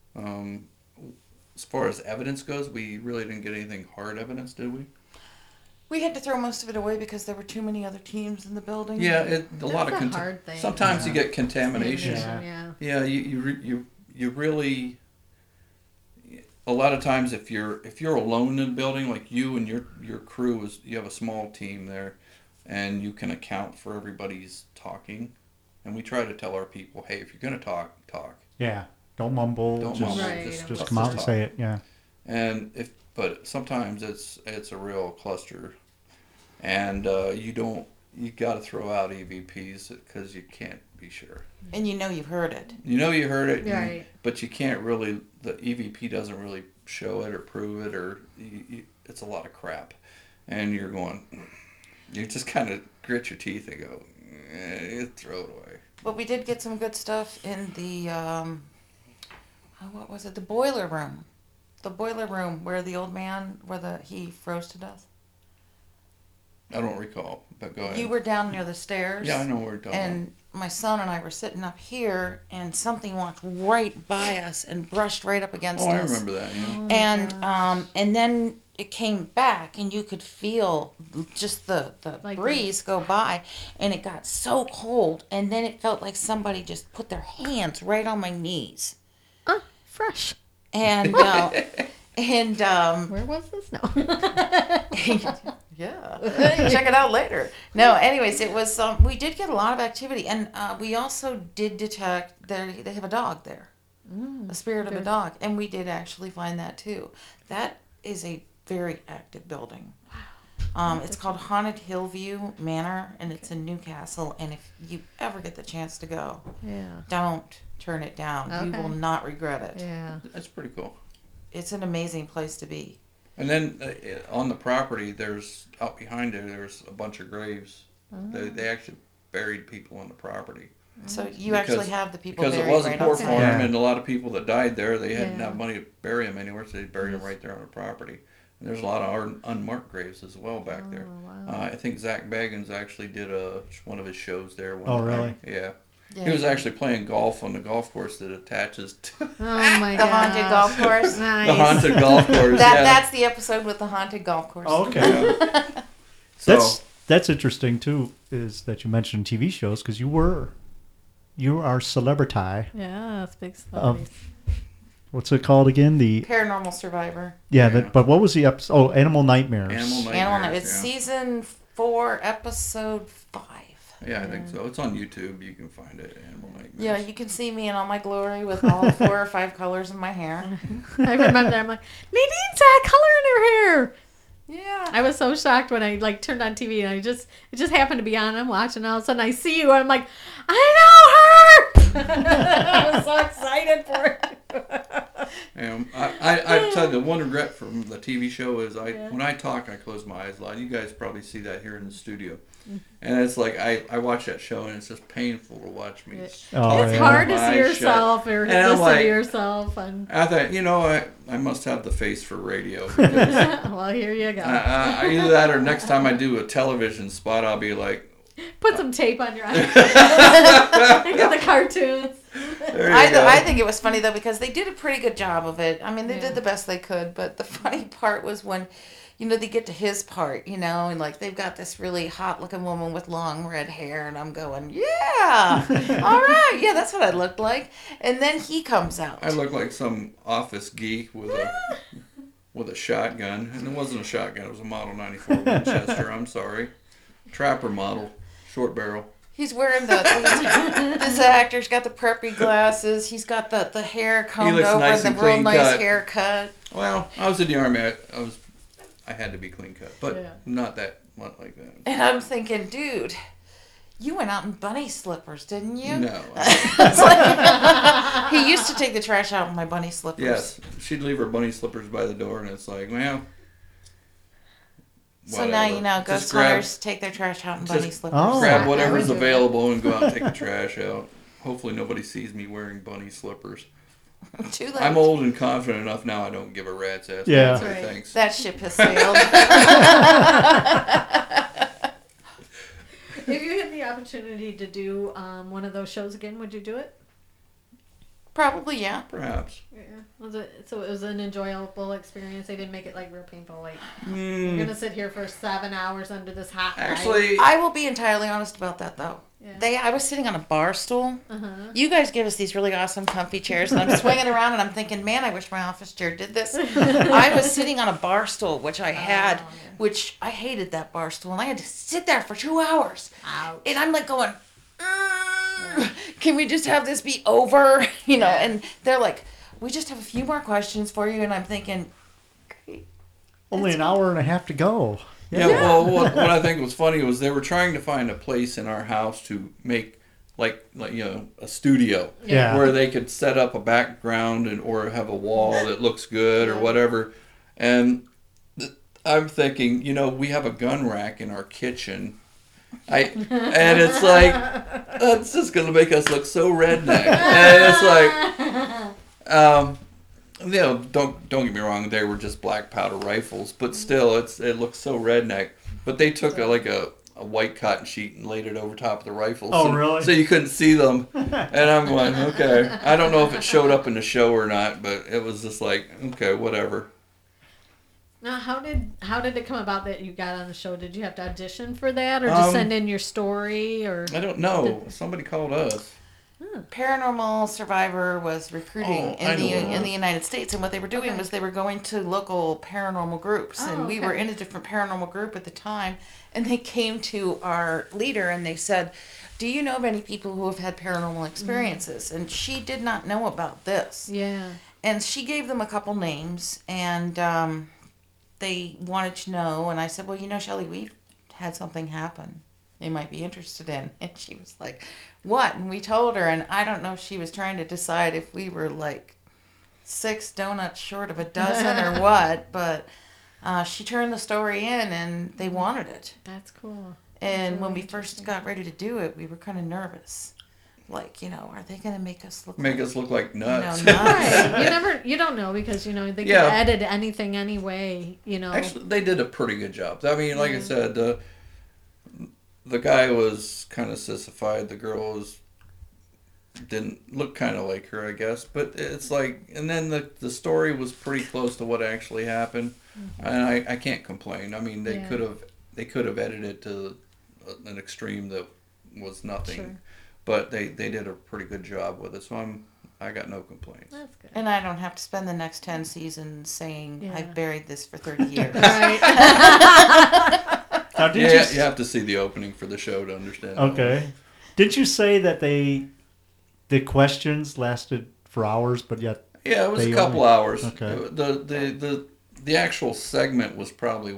As far as evidence goes, we really didn't get anything hard evidence, did we? we had to throw most of it away because there were too many other teams in the building. Yeah, a lot of That's a hard thing. sometimes you get contamination. Yeah. Yeah. Yeah, you really. A lot of times, if you're alone in a building, like you and your crew you have a small team there, and you can account for everybody's talking, and we try to tell our people, hey, if you're gonna talk. Yeah. Don't mumble. Don't just, mumble. Right. just come out and talk. say it. Yeah. But sometimes it's a real cluster, and you got to throw out EVPs because you can't be sure. And you've heard it. You know you heard it, Right. but you can't really. The EVP doesn't really show it or prove it, or it's a lot of crap, and you just kind of grit your teeth and go, throw it away. But we did get some good stuff in the what was it? The boiler room. The boiler room where the old man, he froze to death. I don't recall, but go ahead. You were down near the stairs. Yeah, I know where you're talking And my son and I were sitting up here, and something walked right by us and brushed right up against about. Oh, I us. remember that. Yeah. And then it came back, and you could feel just the Like breeze go by, and it got so cold, and then it felt like somebody just put their hands right on my knees. Fresh. And Where was this? No. yeah, check it out later. No, anyways, it was we did get a lot of activity, and we also did detect they have a dog there. The spirit of a dog. And we did actually find that too. That is a very active building. It's called Haunted Hillview Manor, and it's in Newcastle. And if you ever get the chance to go, don't turn it down. You will not regret it. Yeah. That's pretty cool. It's an amazing place to be. And then on the property, out behind there, there's a bunch of graves. They actually buried people on the property. So you actually have the people because buried it wasn't right poor outside. farm, Yeah. and a lot of people that died there, they hadn't Yeah. have money to bury them anywhere, so they buried them right there on the property. And there's a lot of unmarked graves as well back there. Wow. I think Zach Baggins actually did one of his shows there. One Oh, time. really? Yeah. Yeah. He was actually playing golf on the golf course that attaches to Oh my The god. haunted golf course. Nice. the haunted golf course. That's the episode with the haunted golf course. Oh, okay. So, That's interesting too. Is that you mentioned TV shows because you are celebrity. Yeah, it's big celebrities. What's it called again? The Paranormal Survivor. Yeah. But what was the episode? Oh, Animal Nightmares. Animal Nightmares. Animal Night. It's yeah. season 4, episode 5. Yeah, I think so. It's on YouTube. You can find it. Animal Nightmares. Yeah, you can see me in all my glory with all 4 or 5 colors in my hair. I remember that. I'm like, Nadine's had color in her hair. Yeah. I was so shocked when I turned on TV and it just happened to be on. I'm watching, and all of a sudden I see you and I'm like, I know her. I was so excited for it. I tell you, the one regret from the TV show is when I talk, I close my eyes a lot. You guys probably see that here in the studio. And it's like, I watch that show and it's just painful to watch me. Oh, It's yeah. hard to My see yourself or And I'm listen like- to yourself. And I thought, I must have the face for radio. Because, well, here you go. either that or next time I do a television spot, I'll be like, Put some tape on your eyes. Get the cartoons. there you go. I think it was funny though because they did a pretty good job of it. I mean, they Yeah. did the best they could, but the funny part was when, they get to his part, and like they've got this really hot looking woman with long red hair, and I'm going, yeah, all right, yeah, that's what I looked like. And then he comes out. I look like some office geek with a shotgun, and it wasn't a shotgun; it was a Model 94 Winchester. I'm sorry, trapper model, short barrel. He's wearing this actor's got the preppy glasses. He's got the hair combed looks over nice and and the real clean nice cut. haircut. Well, I was in the army. I had to be clean cut, but Yeah. not like that. And I'm thinking, dude, you went out in bunny slippers, didn't you? No. It's like, he used to take the trash out in my bunny slippers. Yes, she'd leave her bunny slippers by the door, and it's like, well. So now you know, Just ghost grab- hunters take their trash out in bunny just slippers. Oh. Grab I whatever's would do available and go out and take the trash out. Hopefully nobody sees me wearing bunny slippers. Too late. I'm old and confident enough now I don't give a rat's ass. Yeah. Say That's right. thanks. That ship has sailed. If you had the opportunity to do one of those shows again, would you do it? Probably, yeah. Perhaps. Yeah. Was it? So it was an enjoyable experience. They didn't make it like real painful. Like you're Mm, gonna sit here for 7 hours under this hot light. actually, I will be entirely honest about that, though. Yeah. I was sitting on a bar stool. Uh-huh. You guys give us these really awesome comfy chairs, and I'm swinging around and I'm thinking, man, I wish my office chair did this. I was sitting on a bar stool, which I had, Oh, yeah. which I hated that bar stool, and I had to sit there for 2 hours. Ouch. And I'm like going, can we just have this be over? And they're like, we just have a few more questions for you. And I'm thinking, great. Only an hour and a half to go. yeah, well, what I think was funny was they were trying to find a place in our house to make like a studio Yeah. where they could set up a background or have a wall that looks good or whatever. And I'm thinking, we have a gun rack in our kitchen. And it's like, that's just going to make us look so redneck. And it's like, don't get me wrong, they were just black powder rifles, but still, it looks so redneck. But they took a white cotton sheet and laid it over top of the rifles. Oh, really? So you couldn't see them. And I'm going, okay. I don't know if it showed up in the show or not, but it was just like, okay, whatever. Now, how did it come about that you got on the show? Did you have to audition for that, or just send in your story, or? I don't know. Somebody called us. Paranormal Survivor was recruiting Oh, I know. in the United States, and what they were doing was they were going to local paranormal groups, and we were in a different paranormal group at the time, and they came to our leader and they said, do you know of any people who have had paranormal experiences? And she did not know about this. Yeah. And she gave them a couple names, and they wanted to know. And I said, well, you know, Shelley, we've had something happen they might be interested in. And she was like, what? And we told her, and I don't know if she was trying to decide if we were like 6 donuts short of a dozen or what, but she turned the story in, and they wanted it. That's cool. And That's when really we first got ready to do it, we were kind of nervous. Like, you know, are they going to make us look like nuts. You know, nuts? Right. You don't know because, you know, they Yeah. can edit anything anyway, you know. Actually, they did a pretty good job. I mean, like I said, the guy was kind of sissified. The girl didn't look kind of like her, I guess. But it's like, and then the story was pretty close to what actually happened, and I can't complain. I mean, they could have edited it to an extreme that was nothing, Sure. but they did a pretty good job with it. So I got no complaints. That's good. And I don't have to spend the next 10 seasons saying, Yeah. I've buried this for 30 years. Right. Now, did Yeah, you? you have to see the opening for the show to understand. Okay. Did you say that the questions lasted for hours, but yet? Yeah, it was They a couple only- hours. Okay. The actual segment was probably,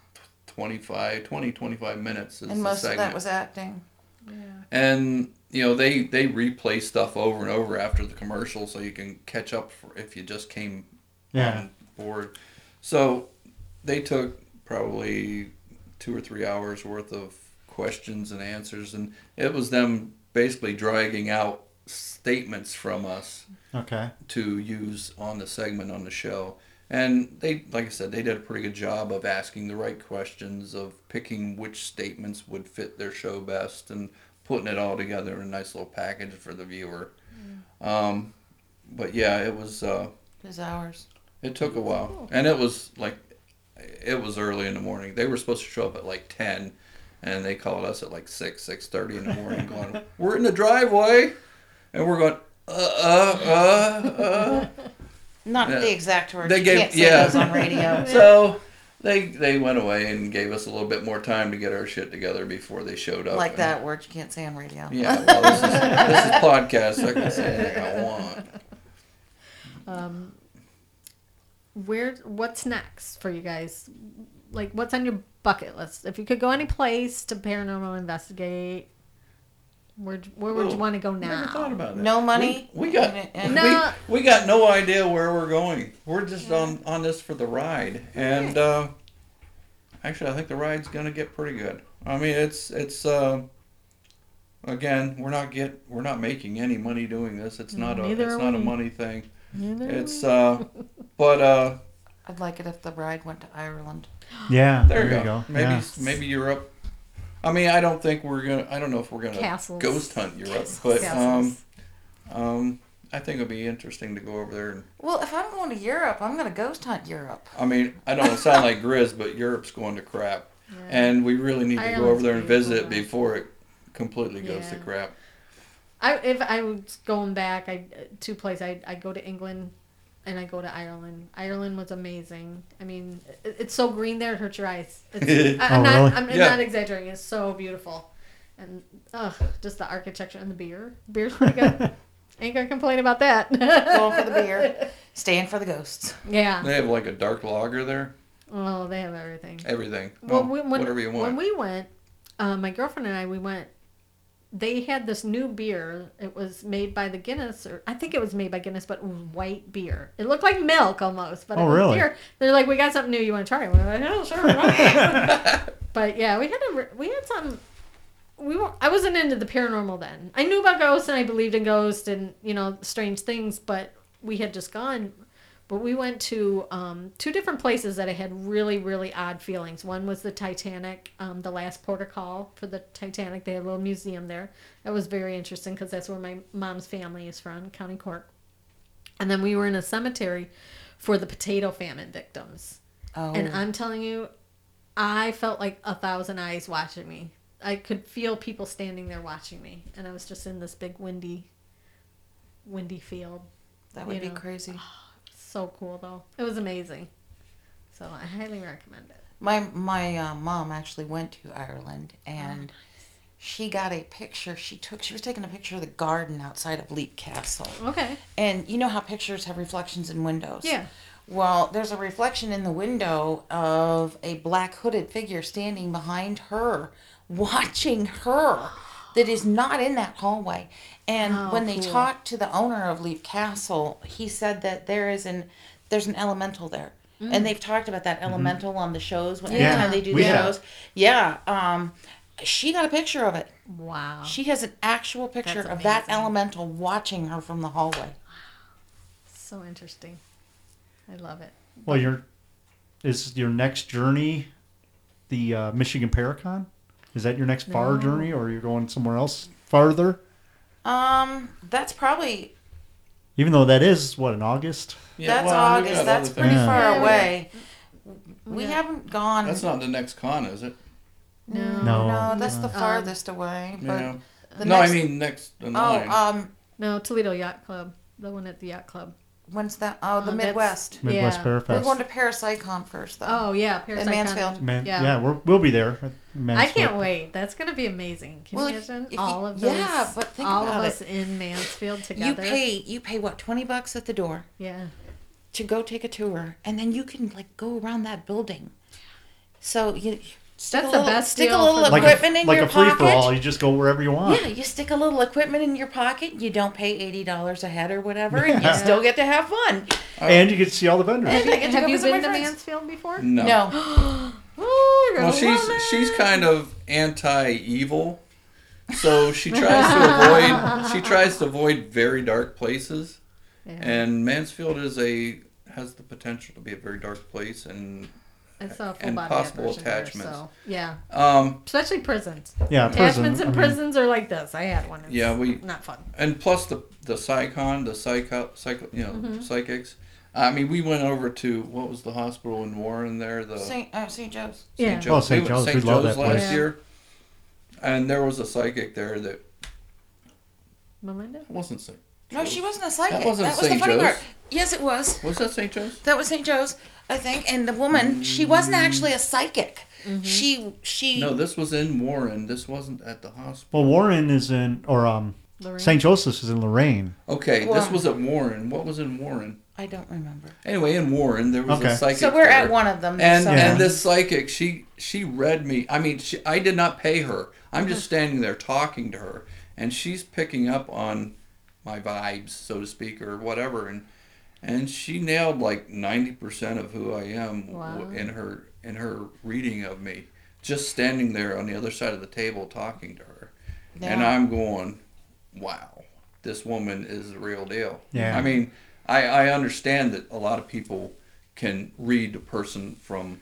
25 minutes is And the most segment. of that was acting. Yeah. And, you know, they replay stuff over and over after the commercial so you can catch up if you just came Yeah. on board. So they took probably 2 or 3 hours worth of questions and answers, and it was them basically dragging out statements from us Okay. to use on the segment on the show. And they, like I said, they did a pretty good job of asking the right questions, of picking which statements would fit their show best, and putting it all together in a nice little package for the viewer. But yeah, it was. His hours. It took a while, Cool. and it was early in the morning. They were supposed to show up at like 10, and they called us at like 6:30 in the morning, going, "We're in the driveway," and we're going, Not Yeah. the exact words. They You gave- can't say yeah. those on radio. So they went away and gave us a little bit more time to get our shit together before they showed up. Like And- that word you can't say on radio. Yeah, well, this is podcast. I can say anything I want. What's next for you guys? Like, what's on your bucket list? If you could go any place to paranormal investigate, where would you want to go now? Never thought about that. No money. We got And- No. we got no idea where we're going. We're just on this for the ride, and actually, I think the ride's gonna get pretty good. I mean, it's again, we're not making any money doing this. It's not Neither it's are not a we. money thing. Neither It's but I'd like it if the ride went to Ireland. Yeah. there you go. Maybe Yeah. maybe Europe. I mean, I don't know if we're gonna Castles. ghost hunt Europe, but Castles. I think it'd be interesting to go over there. And Well, if I'm going to Europe, I'm going to ghost hunt Europe. I mean, I don't sound like Grizz, but Europe's going to crap, and we really need to go Ireland's over there and beautiful, visit though. before it completely goes to Yeah. crap. If I was going back, two places. I go to England, and I go to Ireland. Ireland was amazing. I mean, it's so green there it hurts your eyes. I'm Oh, not. really? I'm Yeah. not exaggerating. It's so beautiful, and just the architecture and the beer. Beer's pretty good. Ain't gonna complain about that. Going for the beer, staying for the ghosts. Yeah. They have like a dark lager there. Oh, they have everything. Everything. Well, Well, whatever you want. When we went, my girlfriend and I, we went. They had this new beer. It was made by the Guinness, or I think it was made by Guinness, but it was white beer. It looked like milk almost, but it Oh, was really? beer. They're like, "We got something new. You want to try it?" We're like, "Oh, sure." Right. But yeah, we had some. I wasn't into the paranormal then. I knew about ghosts and I believed in ghosts and strange things, but we had just gone. But we went to 2 different places that I had really, really odd feelings. One was the Titanic, the last port of call for the Titanic. They had a little museum there. That was very interesting because that's where my mom's family is from, County Cork. And then we were in a cemetery for the potato famine victims. Oh, And I'm telling you, I felt like 1,000 eyes watching me. I could feel people standing there watching me. And I was just in this big windy field. that would you be know. crazy. So cool though. It was amazing. So I highly recommend it. My mom actually went to Ireland, and she got a picture. She was taking a picture of the garden outside of Leap Castle. Okay. And you know how pictures have reflections in windows? Yeah. Well, there's a reflection in the window of a black hooded figure standing behind her, watching her, that is not in that hallway. And Oh, when they cool. talked to the owner of Leap Castle, he said that there's an elemental there. And they've talked about that elemental on the shows when Yeah. anytime they do We the have. shows. Yeah. She got a picture of it. Wow. She has an actual picture That's of that amazing. elemental watching her from the hallway. So interesting. I love it. Well, is your next journey the Michigan Paracon? Is that your next far No. journey, or you're going somewhere else farther? That's probably Even though that is what in August. that's well, we August. got That's other pretty things. far Yeah, away. We Yeah. haven't gone. That's not the next con, is it? No. No. No, that's the farthest away. But Yeah. the No, next, I mean next in line. No, Toledo Yacht Club. The one at the yacht club. when's that? Oh, the that's- Midwest. Midwest Yeah. We're Parafest. going to Parapsychon first, though. Oh yeah, Parasite Mansfield. Man, Yeah. yeah, we'll be there. at I Mansfield. can't wait. That's gonna be amazing. Can Well, you if- imagine if you- all of those? yeah, but think all about of us it. in Mansfield together. You pay what, $20 at the door Yeah. to go take a tour, and then you can like go around that building. So you stick That's a the little, best stick a deal little for- Like equipment in like your a free pocket. for all. You just go wherever you want. Yeah, you stick a little equipment in your pocket. You don't pay $80 a head or whatever, and you Yeah. still get to have fun. And you get to see all the vendors. And I get to Have go you visit my been to friends. Mansfield before? No. No. Oh, you're Well, gonna love she's it. kind of anti-evil, so she tries to avoid very dark places. Yeah. And Mansfield has the potential to be a very dark place, and I saw a full and body possible version there, attachments. so, yeah, um especially prisons. Yeah, Attachments prison. in prisons are like this. I had one. It's Yeah, we- not fun. and plus the psychon, the psychics. I mean, we went over to what was the hospital in Warren there, the St. Joe's. Yeah. Oh, St. We went to Joe's, St. we love Joe's that last place. year, and there was a psychic there that Melinda? wasn't St. No, she wasn't a psychic. That wasn't was the St. funny Joe's. part. Yes, it was. Was that St. Joe's? That was St. Joe's, I think. And the woman, she wasn't actually a psychic. She No, this was in Warren. This wasn't at the hospital. Well, Warren is Lorraine? St. Joseph's is in Lorraine. Okay, this Warren. was at Warren. What was in Warren? I don't remember. Anyway, in Warren there was Okay. a psychic. So we're there. at one of them. And so- Yeah. and this psychic, she read me. I mean, I did not pay her. I'm just standing there talking to her, and she's picking up on my vibes, so to speak, or whatever. And she nailed like 90% of who I am Wow. in her reading of me, just standing there on the other side of the table talking to her, and Yeah. I'm going, wow, this woman is the real deal. Yeah. I mean, I understand that a lot of people can read a person from,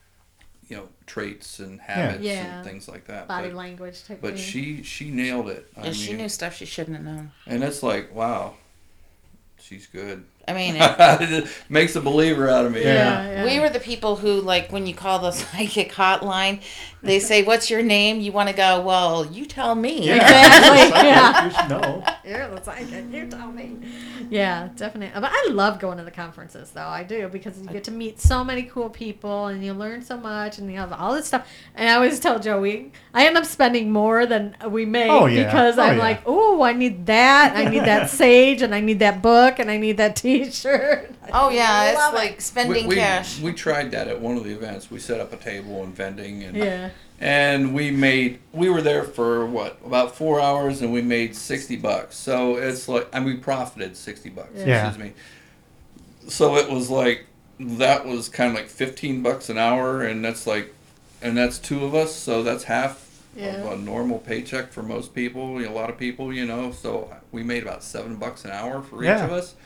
traits and habits Yeah. and things like that. Body but, language type but thing. she nailed it. I Yeah, she mean, knew stuff she shouldn't have known. and it's like, wow, she's good. I mean, It makes a believer out of me. Yeah. we were the people who, like, when you call the psychic hotline, they say, "What's your name?" You want to go, "Well, you tell me." Exactly. Yeah. You should know. You're the psychic. You tell me. Yeah, definitely. But I love going to the conferences, though. I do, because you get to meet so many cool people, and you learn so much, and you have all this stuff. And I always tell Joey, I end up spending more than we make Oh, yeah. because Oh, I'm yeah. like, oh, I need that. I need that sage, and I need that book, and I need that T-shirt. Oh yeah, it's Love it. like spending cash. We tried that at one of the events. We set up a table and vending, and Yeah. and we were there for about 4 hours, and we made $60. So it's like, and we profited $60. Yeah. Excuse me. So it was like, that was kind of like $15 an hour, and that's two of us, so that's half Yeah. of a normal paycheck for most people. A lot of people, So we made about $7 an hour for each Yeah. of us.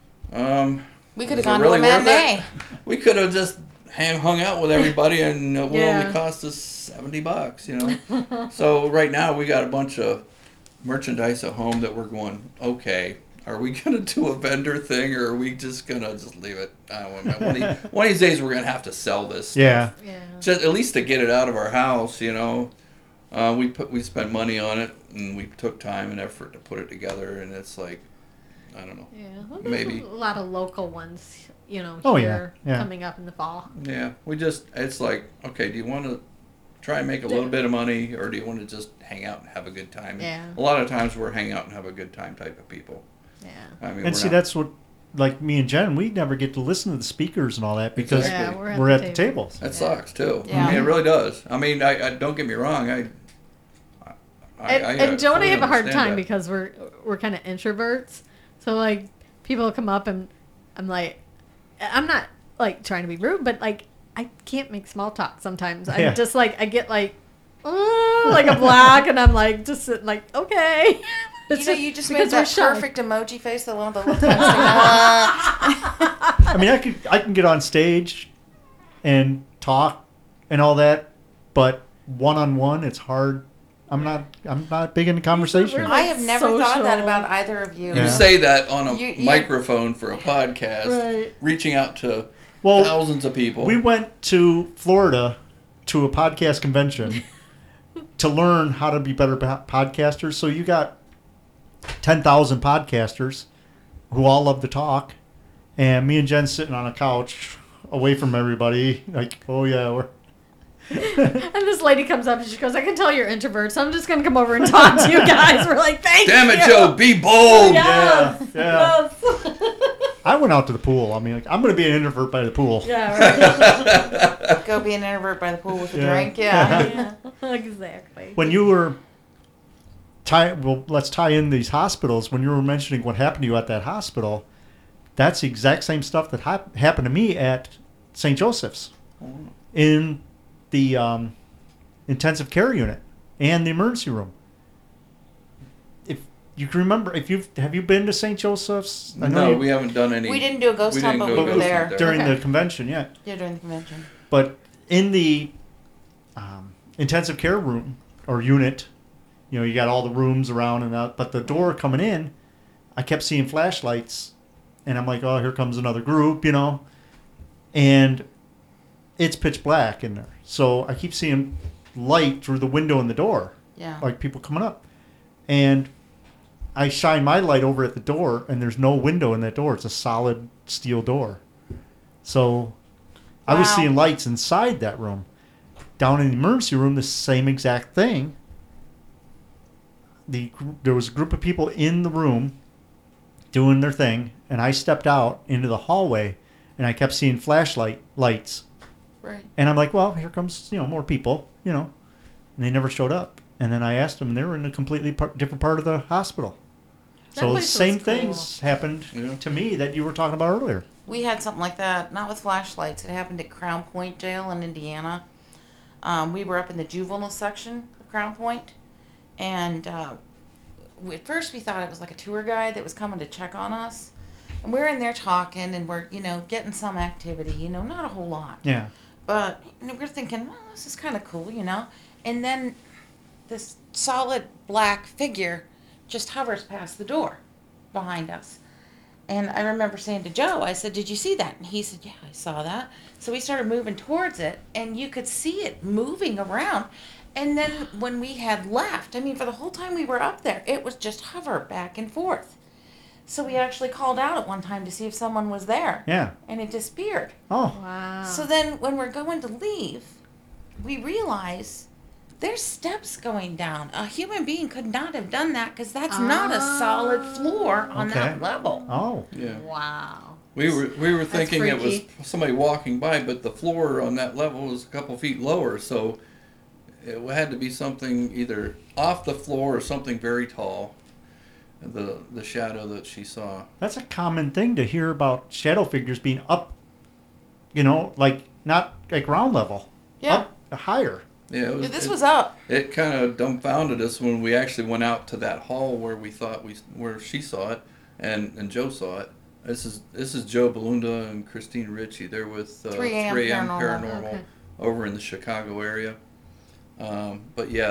We could Was have it gone really to a worth matinee. We could have just hung out with everybody, and it would Yeah. only cost us $70, So right now we got a bunch of merchandise at home that we're going, okay, are we gonna do a vendor thing, or are we just gonna just leave it? I don't know. One of these days we're gonna have to sell this stuff. Yeah. Yeah. Just at least to get it out of our house, we spent money on it, and we took time and effort to put it together, and it's like, I don't know. Yeah. Well, there's Maybe. a lot of local ones, Oh, yeah. here Yeah. coming up in the fall. Yeah, it's like, okay, do you want to try and make a little bit of money, or do you want to just hang out and have a good time? Yeah. A lot of times we're hang out and have a good time type of people. Yeah. I mean, And see, that's what, like me and Jen, we never get to listen to the speakers and all that because Exactly. Yeah, we're at the tables. That sucks too. Yeah. I mean, it really does. I mean, I don't get me wrong. And Joe and I fully have a hard understand time that. because we're kind of introverts. So like people come up and I'm like, I'm not like trying to be rude, but like I can't make small talk sometimes. I'm Yeah. just like I get like a black, and I'm like just sitting like okay. You just made because we're that shy. perfect emoji face, the one with the little texting. I mean, I can get on stage and talk and all that, but one-on-one, it's hard. I'm not big into conversation. We're I have never thought that social. about either of you. You Yeah. say that on a You- microphone for a podcast, Right. reaching out to Well, thousands of people. we went to Florida to a podcast convention to learn how to be better podcasters. So you got 10,000 podcasters who all love to talk, and me and Jen sitting on a couch away from everybody, like, oh yeah, we're And this lady comes up and she goes, I can tell you're introverts, so I'm just going to come over and talk to you guys. We're like, thank Damn you. it, Joe! Be bold. Yes. yeah. Yes. I went out to the pool. I mean, like, I'm going to be an introvert by the pool. Yeah, right. Go be an introvert by the pool with a Yeah. drink. Yeah. Yeah, exactly. When you were let's tie in these hospitals. When you were mentioning what happened to you at that hospital, that's the exact same stuff that happened to me at St. Joseph's in the intensive care unit and the emergency room. If you can remember, have you been to St. Joseph's? I know No, you- we haven't done any. We didn't do a ghost we hunt, didn't but do we a were ghost there. hunt during Okay. the convention, yeah. Yeah, during the convention. But in the intensive care room or unit, you know, you got all the rooms around and out, but the door coming in, I kept seeing flashlights, and I'm like, oh, here comes another group, you know, and it's pitch black in there. So I keep seeing light through the window in the door, Yeah. like people coming up. And I shine my light over at the door, and there's no window in that door. It's a solid steel door. So I was Wow. seeing lights inside that room. Down in the emergency room, the same exact thing. There was a group of people in the room doing their thing, and I stepped out into the hallway, and I kept seeing lights. Right. And I'm like, well, here comes, you know, more people, you know. And they never showed up. And then I asked them, and they were in a completely different part of the hospital. That So the place was same cool. things happened Yeah. to me that you were talking about earlier. We had something like that, not with flashlights. It happened at Crown Point Jail in Indiana. We were up in the juvenile section of Crown Point, and at first we thought it was like a tour guide that was coming to check on us. And we're in there talking, and we're, you know, getting some activity, you know, not a whole lot. Yeah. But you know, we're thinking, well, this is kind of cool, you know. And then this solid black figure just hovers past the door behind us. And I remember saying to Joe, I said, did you see that? And he said, yeah, I saw that. So we started moving towards it, and you could see it moving around. And then when we had left, I mean, for the whole time we were up there, it was just hover back and forth. So we actually called out at one time to see if someone was there. Yeah. And it disappeared. Oh. Wow. So then when we're going to leave, we realize there's steps going down. A human being could not have done that because that's not a solid floor on Okay. that level. Oh. Yeah. Wow. We were thinking it was freaky. somebody walking by, but the floor on that level was a couple feet lower, so it had to be something either off the floor or something very tall. The shadow that she saw. That's a common thing to hear about shadow figures being up, you know, like not at ground level. Yeah. Up higher. Yeah, Yeah, this was up. It kind of dumbfounded us when we actually went out to that hall where we thought where she saw it and Joe saw it. This is Joe Belunda and Christine Ritchie. They're with 3AM 3AM Paranormal. Paranormal Okay. over in the Chicago area. But yeah,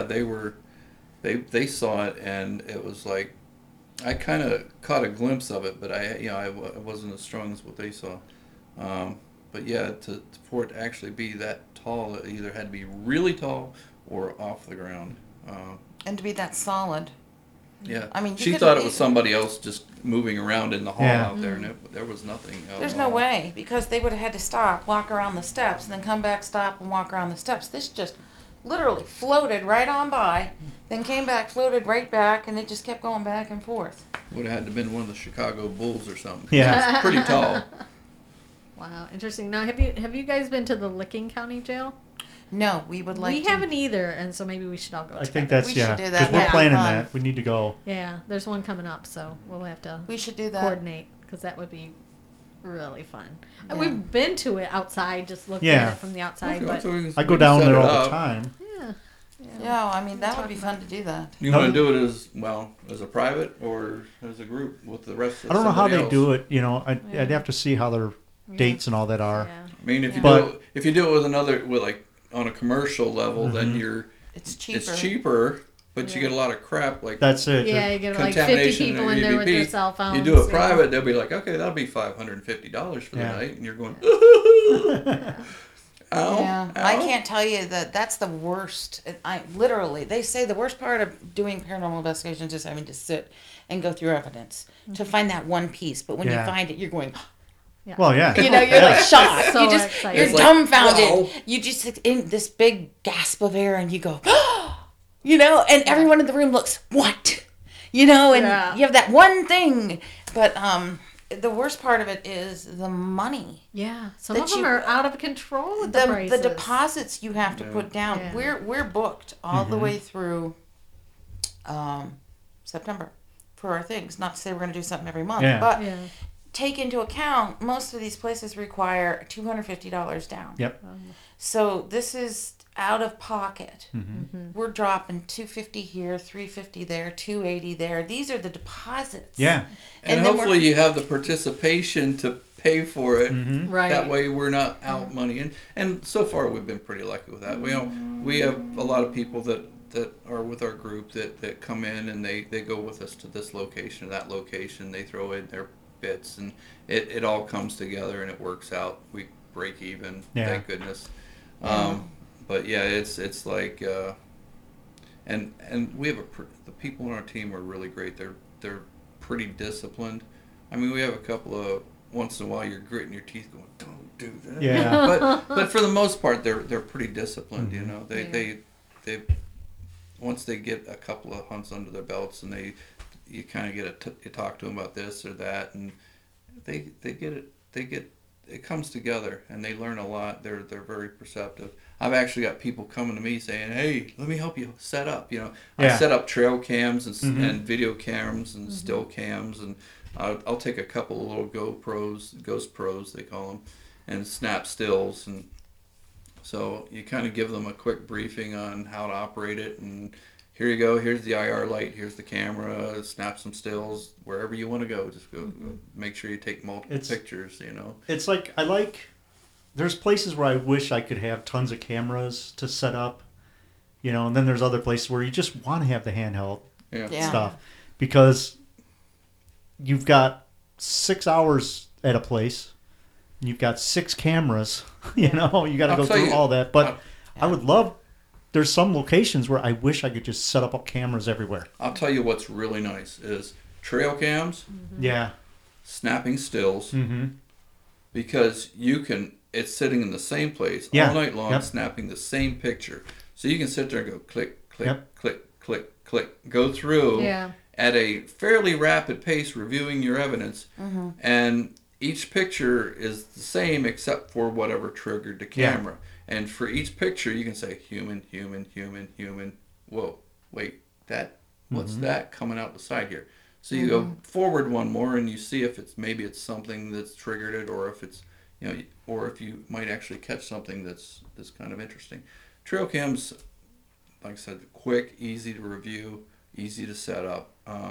they saw it, and it was like I kind of caught a glimpse of it, but I wasn't as strong as what they saw. But yeah, for it to actually be that tall, it either had to be really tall or off the ground. And to be that solid. Yeah, I mean, you she could- thought it was somebody else just moving around in the hall Yeah. out there, and there was nothing. There's no way because they would have had to stop, walk around the steps, and then come back, stop, and walk around the steps. This just literally floated right on by, then came back, floated right back, and it just kept going back and forth. Would have had to been one of the Chicago Bulls or something. Yeah. It's pretty tall. Wow, interesting. Now, have you guys been to the Licking County Jail? No, we would like We to. haven't either, and so maybe we should all go. I together. think that's We should yeah. do Because that. we're Yeah. planning Fun. that. We need to go. Yeah, there's one coming up, so we'll have to We should do that. coordinate because that would be really fun. And Yeah. we've been to it outside, just looking Yeah. at it from the outside, Okay, but so we can- I we go can down set there it all the up. time. yeah. Yeah, I mean, that would be Talk fun about to do that. You want to do it as well as a private or as a group with the rest of I don't know how somebody they else? do it. You know, Yeah. I'd have to see how their dates and all that are. Yeah. I mean, if you But- do it, if you do it with another with like on a commercial level, then Mm-hmm. It's cheaper. it's cheaper, but you Yeah. get a lot of crap like That's it. Yeah, you get like 50 contamination people and in there with EVP. their cell phones. You do it yeah. private, they'll be like, okay, that'll be $550 for the Yeah. night, and you're going, Yeah. ow, Yeah, ow. I can't tell you that that's the worst. I literally, they say the worst part of doing paranormal investigations is having to sit and go through evidence to find that one piece. But when Yeah. you find it, you're going, Well, yeah. you know, you're like shocked. So you just, excited. you're It's like, dumbfounded. wow. You just in this big gasp of air, and you go, you know, and everyone in the room looks, what, you know, and Yeah. you have that one thing. But the worst part of it is the money. Yeah, some That of them you- are out of control with the prices. The deposits you have to Yeah. put down. Yeah. We're booked all the way through September for our things. Not to say we're going to do something every month, Yeah. but Yeah. take into account most of these places require $250 down. Yep. So this is out of pocket. Mm-hmm. We're dropping $250 here, $350 there, $280 there. These are the deposits. Yeah. And, And then hopefully you have the participation to pay for it. Mm-hmm. Right. That way we're not out money. And so far we've been pretty lucky with that. We have a lot of people that are with our group that come in and they go with us to this location or that location. They throw in their bits and it all comes together and it works out. We break even, Yeah. thank goodness. But yeah, it's like, and we have the people on our team are really great. They're pretty disciplined. I mean, we have a couple of once in a while you're gritting your teeth, going, "Don't do that." Yeah. But for the most part, they're pretty disciplined. You know, Yeah. they once they get a couple of hunts under their belts and you kind of you talk to them about this or that, and they get it comes together and they learn a lot. They're very perceptive. I've actually got people coming to me saying, "Hey, let me help you set up." You know, I Yeah. set up trail cams and, Mhm. and video cams and still cams, and I'll take a couple of little GoPros, Ghost Pros they call them, and snap stills, and so you kind of give them a quick briefing on how to operate it, and here you go. Here's the IR light. Here's the camera. Snap some stills wherever you want to go. Just go. Make sure you take multiple It's- pictures. You know. It's like there's places where I wish I could have tons of cameras to set up, you know, and then there's other places where you just want to have the handheld Yeah. Yeah. stuff because you've got 6 hours at a place, and you've got 6 cameras, you know, you got to I'll go tell through you- all that. But I'll- I would love. There's some locations where I wish I could just set up cameras everywhere. I'll tell you what's really nice is trail cams, Yeah. snapping stills, Mm-hmm. because it's sitting in the same place Yeah. all night long, Yep. snapping the same picture. So you can sit there and go click, click, Yep. click, click, click, go through Yeah. at a fairly rapid pace, reviewing your evidence, and each picture is the same except for whatever triggered the Yeah. camera. And for each picture, you can say human, human, human, human. Whoa, wait, what's that coming out the side here? So you go forward one more, and you see if it's something that's triggered it, or if it's or if you might actually catch something that's kind of interesting. Trail cams, like I said, quick, easy to review, easy to set up.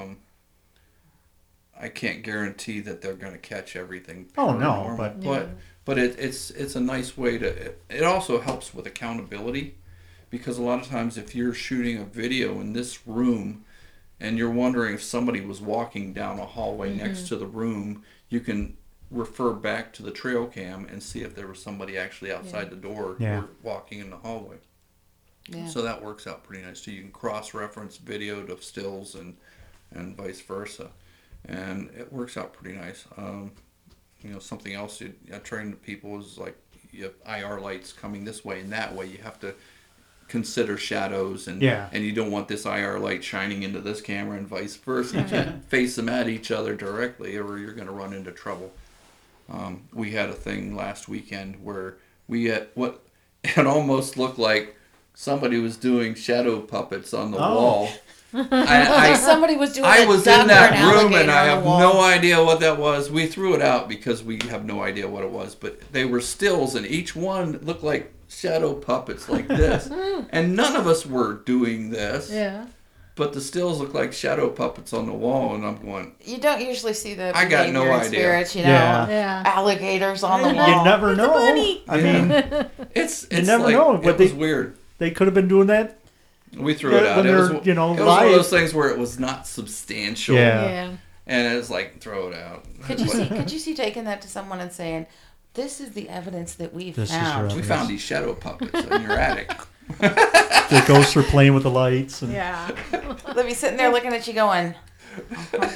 I can't guarantee that they're going to catch everything. Oh, no, paranormal, but it's a nice way to. It also helps with accountability, because a lot of times if you're shooting a video in this room, and you're wondering if somebody was walking down a hallway next to the room, you can refer back to the trail cam and see if there was somebody actually outside the door Yeah. or walking in the hallway. Yeah. So that works out pretty nice too. You can cross-reference video to stills and vice versa, and it works out pretty nice. Something else I train people is like you have IR lights coming this way and that way. You have to consider shadows, and Yeah. and you don't want this IR light shining into this camera and vice versa. You can't face them at each other directly, or you're going to run into trouble. We had a thing last weekend where we had what it almost looked like somebody was doing shadow puppets on the wall. Somebody was doing. I a was duck in or that an room alligator and I on the have wall. no idea what that was. We threw it out because we have no idea what it was, but they were stills and each one looked like shadow puppets like this. And none of us were doing this, Yeah. but the stills look like shadow puppets on the wall, and I'm going, You don't usually see the I got no behavior and idea. spirits, you know. Yeah. Yeah. Alligators on the You wall. never know. bunny. I mean, it's never like, know it what was they- weird. they could have been doing that. We threw it Yeah, out. when It was, they're, you know, it was one of live. those things where it was not substantial. Yeah. Yeah. And it was like, throw it out. Could you see taking that to someone and saying, "This is the evidence that we This is found." your We found these shadow puppets in your attic. The ghosts are playing with the lights. And, Yeah. They'll be sitting there looking at you, going, and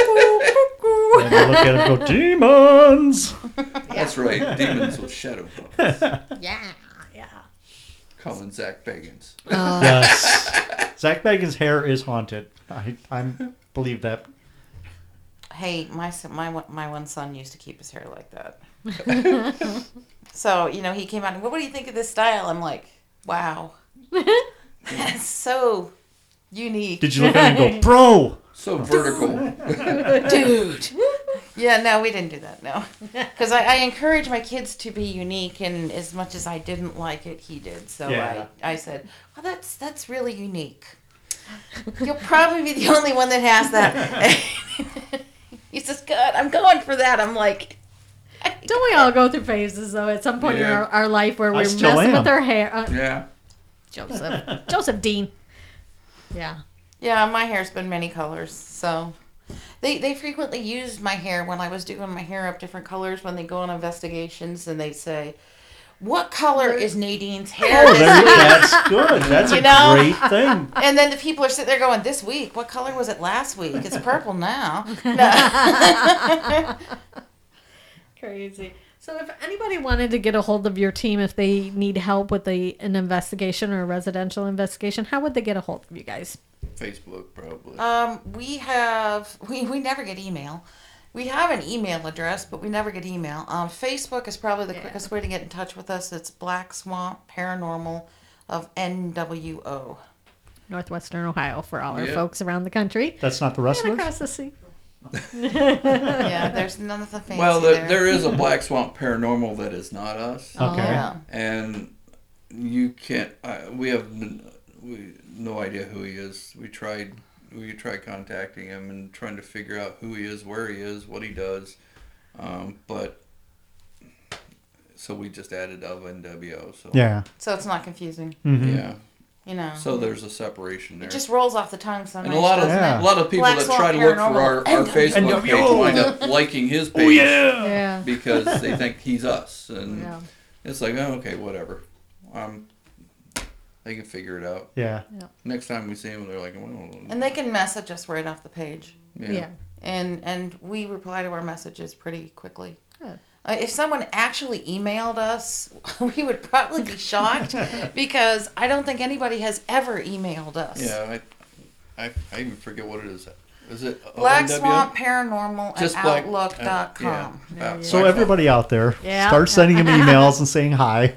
they look at it and go, demons! That's right. Demons with shadow puppets. Yeah. Yeah. Calling Zach Bagans. Yes. Zach Bagans' hair is haunted. I believe that. "Hey, my one son used to keep his hair like that." So he came out and, "What do you think of this style?" I'm like, "Wow, that's so unique, Did you look at it and go, bro? So vertical. dude." Yeah, no, we didn't do that. No, because I encourage my kids to be unique, and as much as I didn't like it, he did. So Yeah. I said, "Well, that's really unique. You'll probably be the only one that has that." He says, "Good, I'm going for that." I'm like, Don't we all go through phases though? At some point in Yeah. our life where I we're still messing am. with our hair. Yeah. Joseph Dean. Yeah. Yeah, my hair's been many colors. So they frequently used my hair when I was doing my hair up different colors when they go on investigations, and they say, "What color is Nadine's hair Oh, this there, week?" that's good. That's You a know? great thing. And then the people are sitting there going, "This week, what color was it last week? It's purple now." No. Crazy. So if anybody wanted to get a hold of your team if they need help with an investigation or a residential investigation, how would they get a hold of you guys? Facebook, probably. We never get email. We have an email address, but we never get email. Facebook is probably the quickest way to get in touch with us. It's Black Swamp Paranormal of NWO. Northwestern Ohio for all our Yeah. folks around the country. That's not the And wrestlers? across the sea. Yeah, there's none of the fancy Well, there. there is a Black Swamp Paranormal that is not us. Okay. Yeah. And you can't, we have no idea who he is. We tried contacting him and trying to figure out who he is, where he is, what he does. But, so we just added of NWO. So, Yeah. So it's not confusing, Mm-hmm. Yeah. So there's a separation there. it just rolls off the tongue sometimes. And a lot of doesn't Yeah. it? a lot of people Black that Swamp try to look for our Paranormal. Facebook page NWO. wind up liking his page Oh, yeah. Yeah. because they think he's us, and Yeah. it's like, oh, okay, whatever. They can figure it out. Yeah. Next time we see them, they're like, well, And they can message us right off the page. Yeah. And we reply to our messages pretty quickly. Good. If someone actually emailed us, we would probably be shocked because I don't think anybody has ever emailed us. Yeah, I even forget what it is. Is it Black ONW? Swamp Paranormal Just at Black- Outlook.com. So everybody out there, Yeah. start sending him emails and saying hi.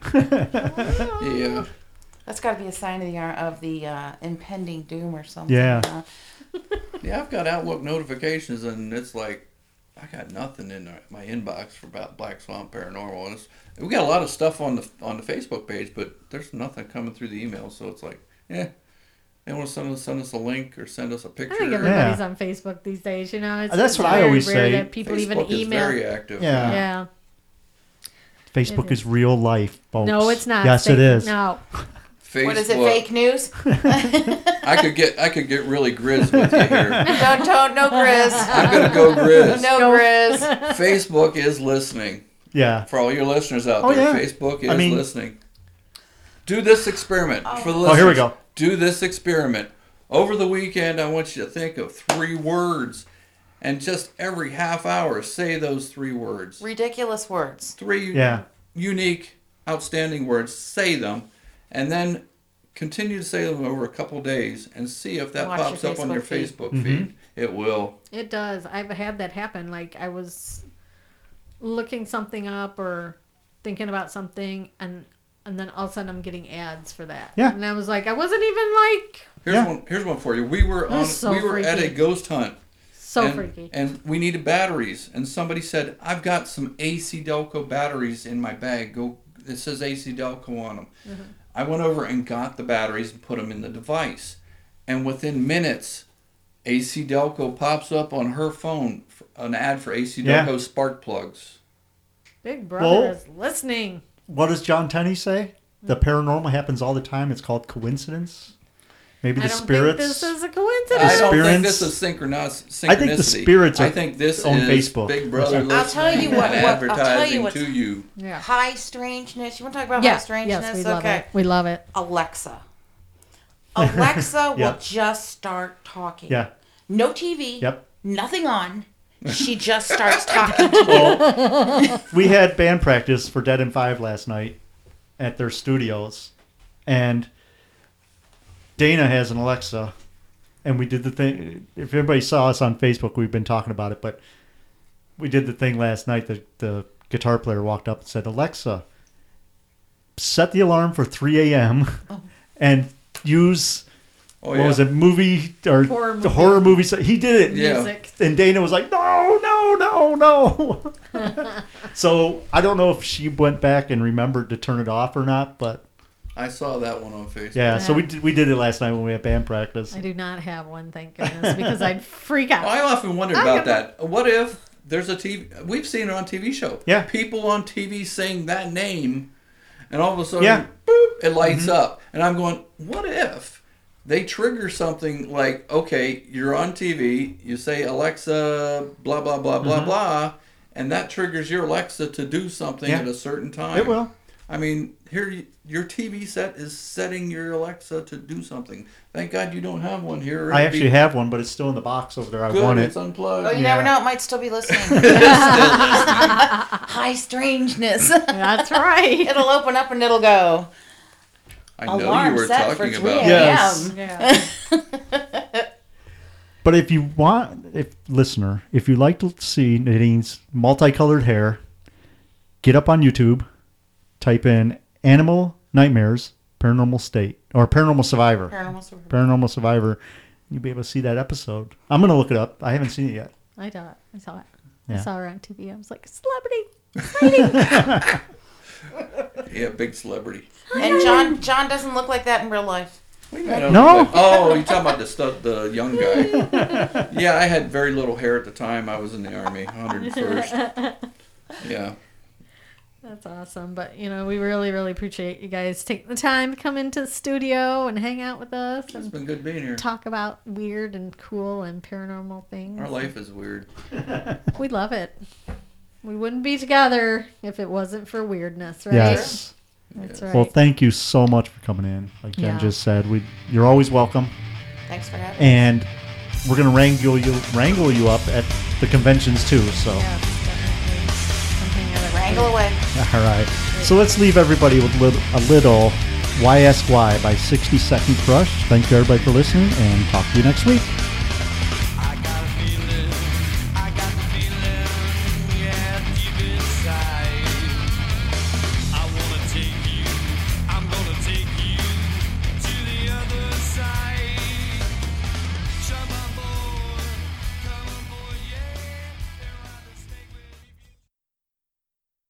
Yeah. That's got to be a sign of the impending doom or something. Yeah. Yeah, I've got Outlook notifications, and it's like, I got nothing in my inbox for about Black Swamp Paranormal. And we got a lot of stuff on the Facebook page, but there's nothing coming through the email. So it's like, they want to send us a link or send us a I picture. think everybody's on Facebook these days, you know. That's it's what I very always rare say. that people even Facebook is email. very active. Yeah. Yeah. Facebook is real life, folks. No, it's not. Yes, it is. No. Facebook, What is it, fake news? I could get really grizz with you here. Don't, no Grizz. I'm gonna go grizz. No Grizz. Facebook is listening. Yeah. For all your listeners out Oh, there, yeah. Facebook is I mean- listening. Do this experiment for the listeners. Oh, here we go. Do this experiment. Over the weekend, I want you to think of 3 words, and just every half hour, say those 3 words. Ridiculous words. 3 Yeah. unique, outstanding words. Say them, and then continue to say them over a couple days and see if that Watch pops your up on your Facebook Facebook feed. It will. It does. I've had that happen. Like I was looking something up or thinking about something, and then all of a sudden I'm getting ads for that. Yeah. And I was like, I wasn't even like Here's one for you. We were so we were at a freaky. ghost hunt. so and, freaky. And we needed batteries, and somebody said, "I've got some AC Delco batteries in my bag. It says AC Delco on them." Mm-hmm. I went over and got the batteries and put them in the device, and within minutes, AC Delco pops up on her phone, an ad for AC Yeah. Delco spark plugs. Big brother Well- is listening. What does John Tenney say? The paranormal happens all the time. It's called coincidence. Maybe the I don't spirits. think this is a I coincidence. don't think spirits- this is synchronicity. I think the spirits I are think this on is Facebook. Big Brother I'll listening tell you what- and I'll tell you advertising what's- to you. Yeah. High strangeness. You want to talk about Yeah. high strangeness? Yes, we love Okay. it. We love it. Alexa. Alexa Yeah. will just start talking. Yeah. No TV. Yep. Nothing on. She just starts talking to you. We had band practice for Dead and Five last night at their studios, and Dana has an Alexa, and we did the thing. If everybody saw us on Facebook, we've been talking about it, but we did the thing last night. The guitar player walked up and said, "Alexa, set the alarm for 3 a.m. and use." Oh, What was it? Movie or Horror the movie. horror movie? So he did it. Yeah. Music. And Dana was like, no. So I don't know if she went back and remembered to turn it off or not, but I saw that one on Facebook. yeah. So Yeah. we did it last night when we had band practice. I do not have one, thank goodness, because I'd freak out. I often wonder about that. What if there's a TV? We've seen it on TV show. Yeah. People on TV saying that name, and all of a sudden, Yeah. boop, it lights up. And I'm going, what if they trigger something like, okay, you're on TV, you say Alexa, blah blah blah blah blah, and that triggers your Alexa to do something Yeah. at a certain time. It will. I mean, your TV set is setting your Alexa to do something. Thank God you don't have one here. I actually have one, but it's still in the box over there. I Good, want it's it. unplugged. Oh, you Yeah. never know. It might still be listening. High strangeness. That's right. It'll open up and it'll go. I know Alarm you were set for talking 3 about. Yes. Yeah. But if you like to see Nadine's multicolored hair, get up on YouTube, type in Animal Nightmares Paranormal State or Paranormal Survivor. Paranormal Survivor. Paranormal Survivor. You'll be able to see that episode. I'm going to look it up. I haven't seen it yet. I saw it. I saw it. Yeah. I saw her on TV. I was like, celebrity. Yeah, big celebrity. And John doesn't look like that in real life. We met on No? the- Oh, you're talking about the young guy. Yeah, I had very little hair at the time. I was in the Army, 101st. Yeah. That's awesome. But, we really, really appreciate you guys taking the time to come into the studio and hang out with us It's and been good being here. talk about weird and cool and paranormal things. Our life is weird. We love it. We wouldn't be together if it wasn't for weirdness, right? Yes. That's right. Well, thank you so much for coming in. Like Jen Yeah. just said, you're always welcome. Thanks for having me. And we're going to wrangle you up at the conventions too. So, Yes, definitely. Something I would Wrangle away. all right. So let's leave everybody with a little YSY by 60 Second Crush. Thank you everybody for listening and talk to you next week.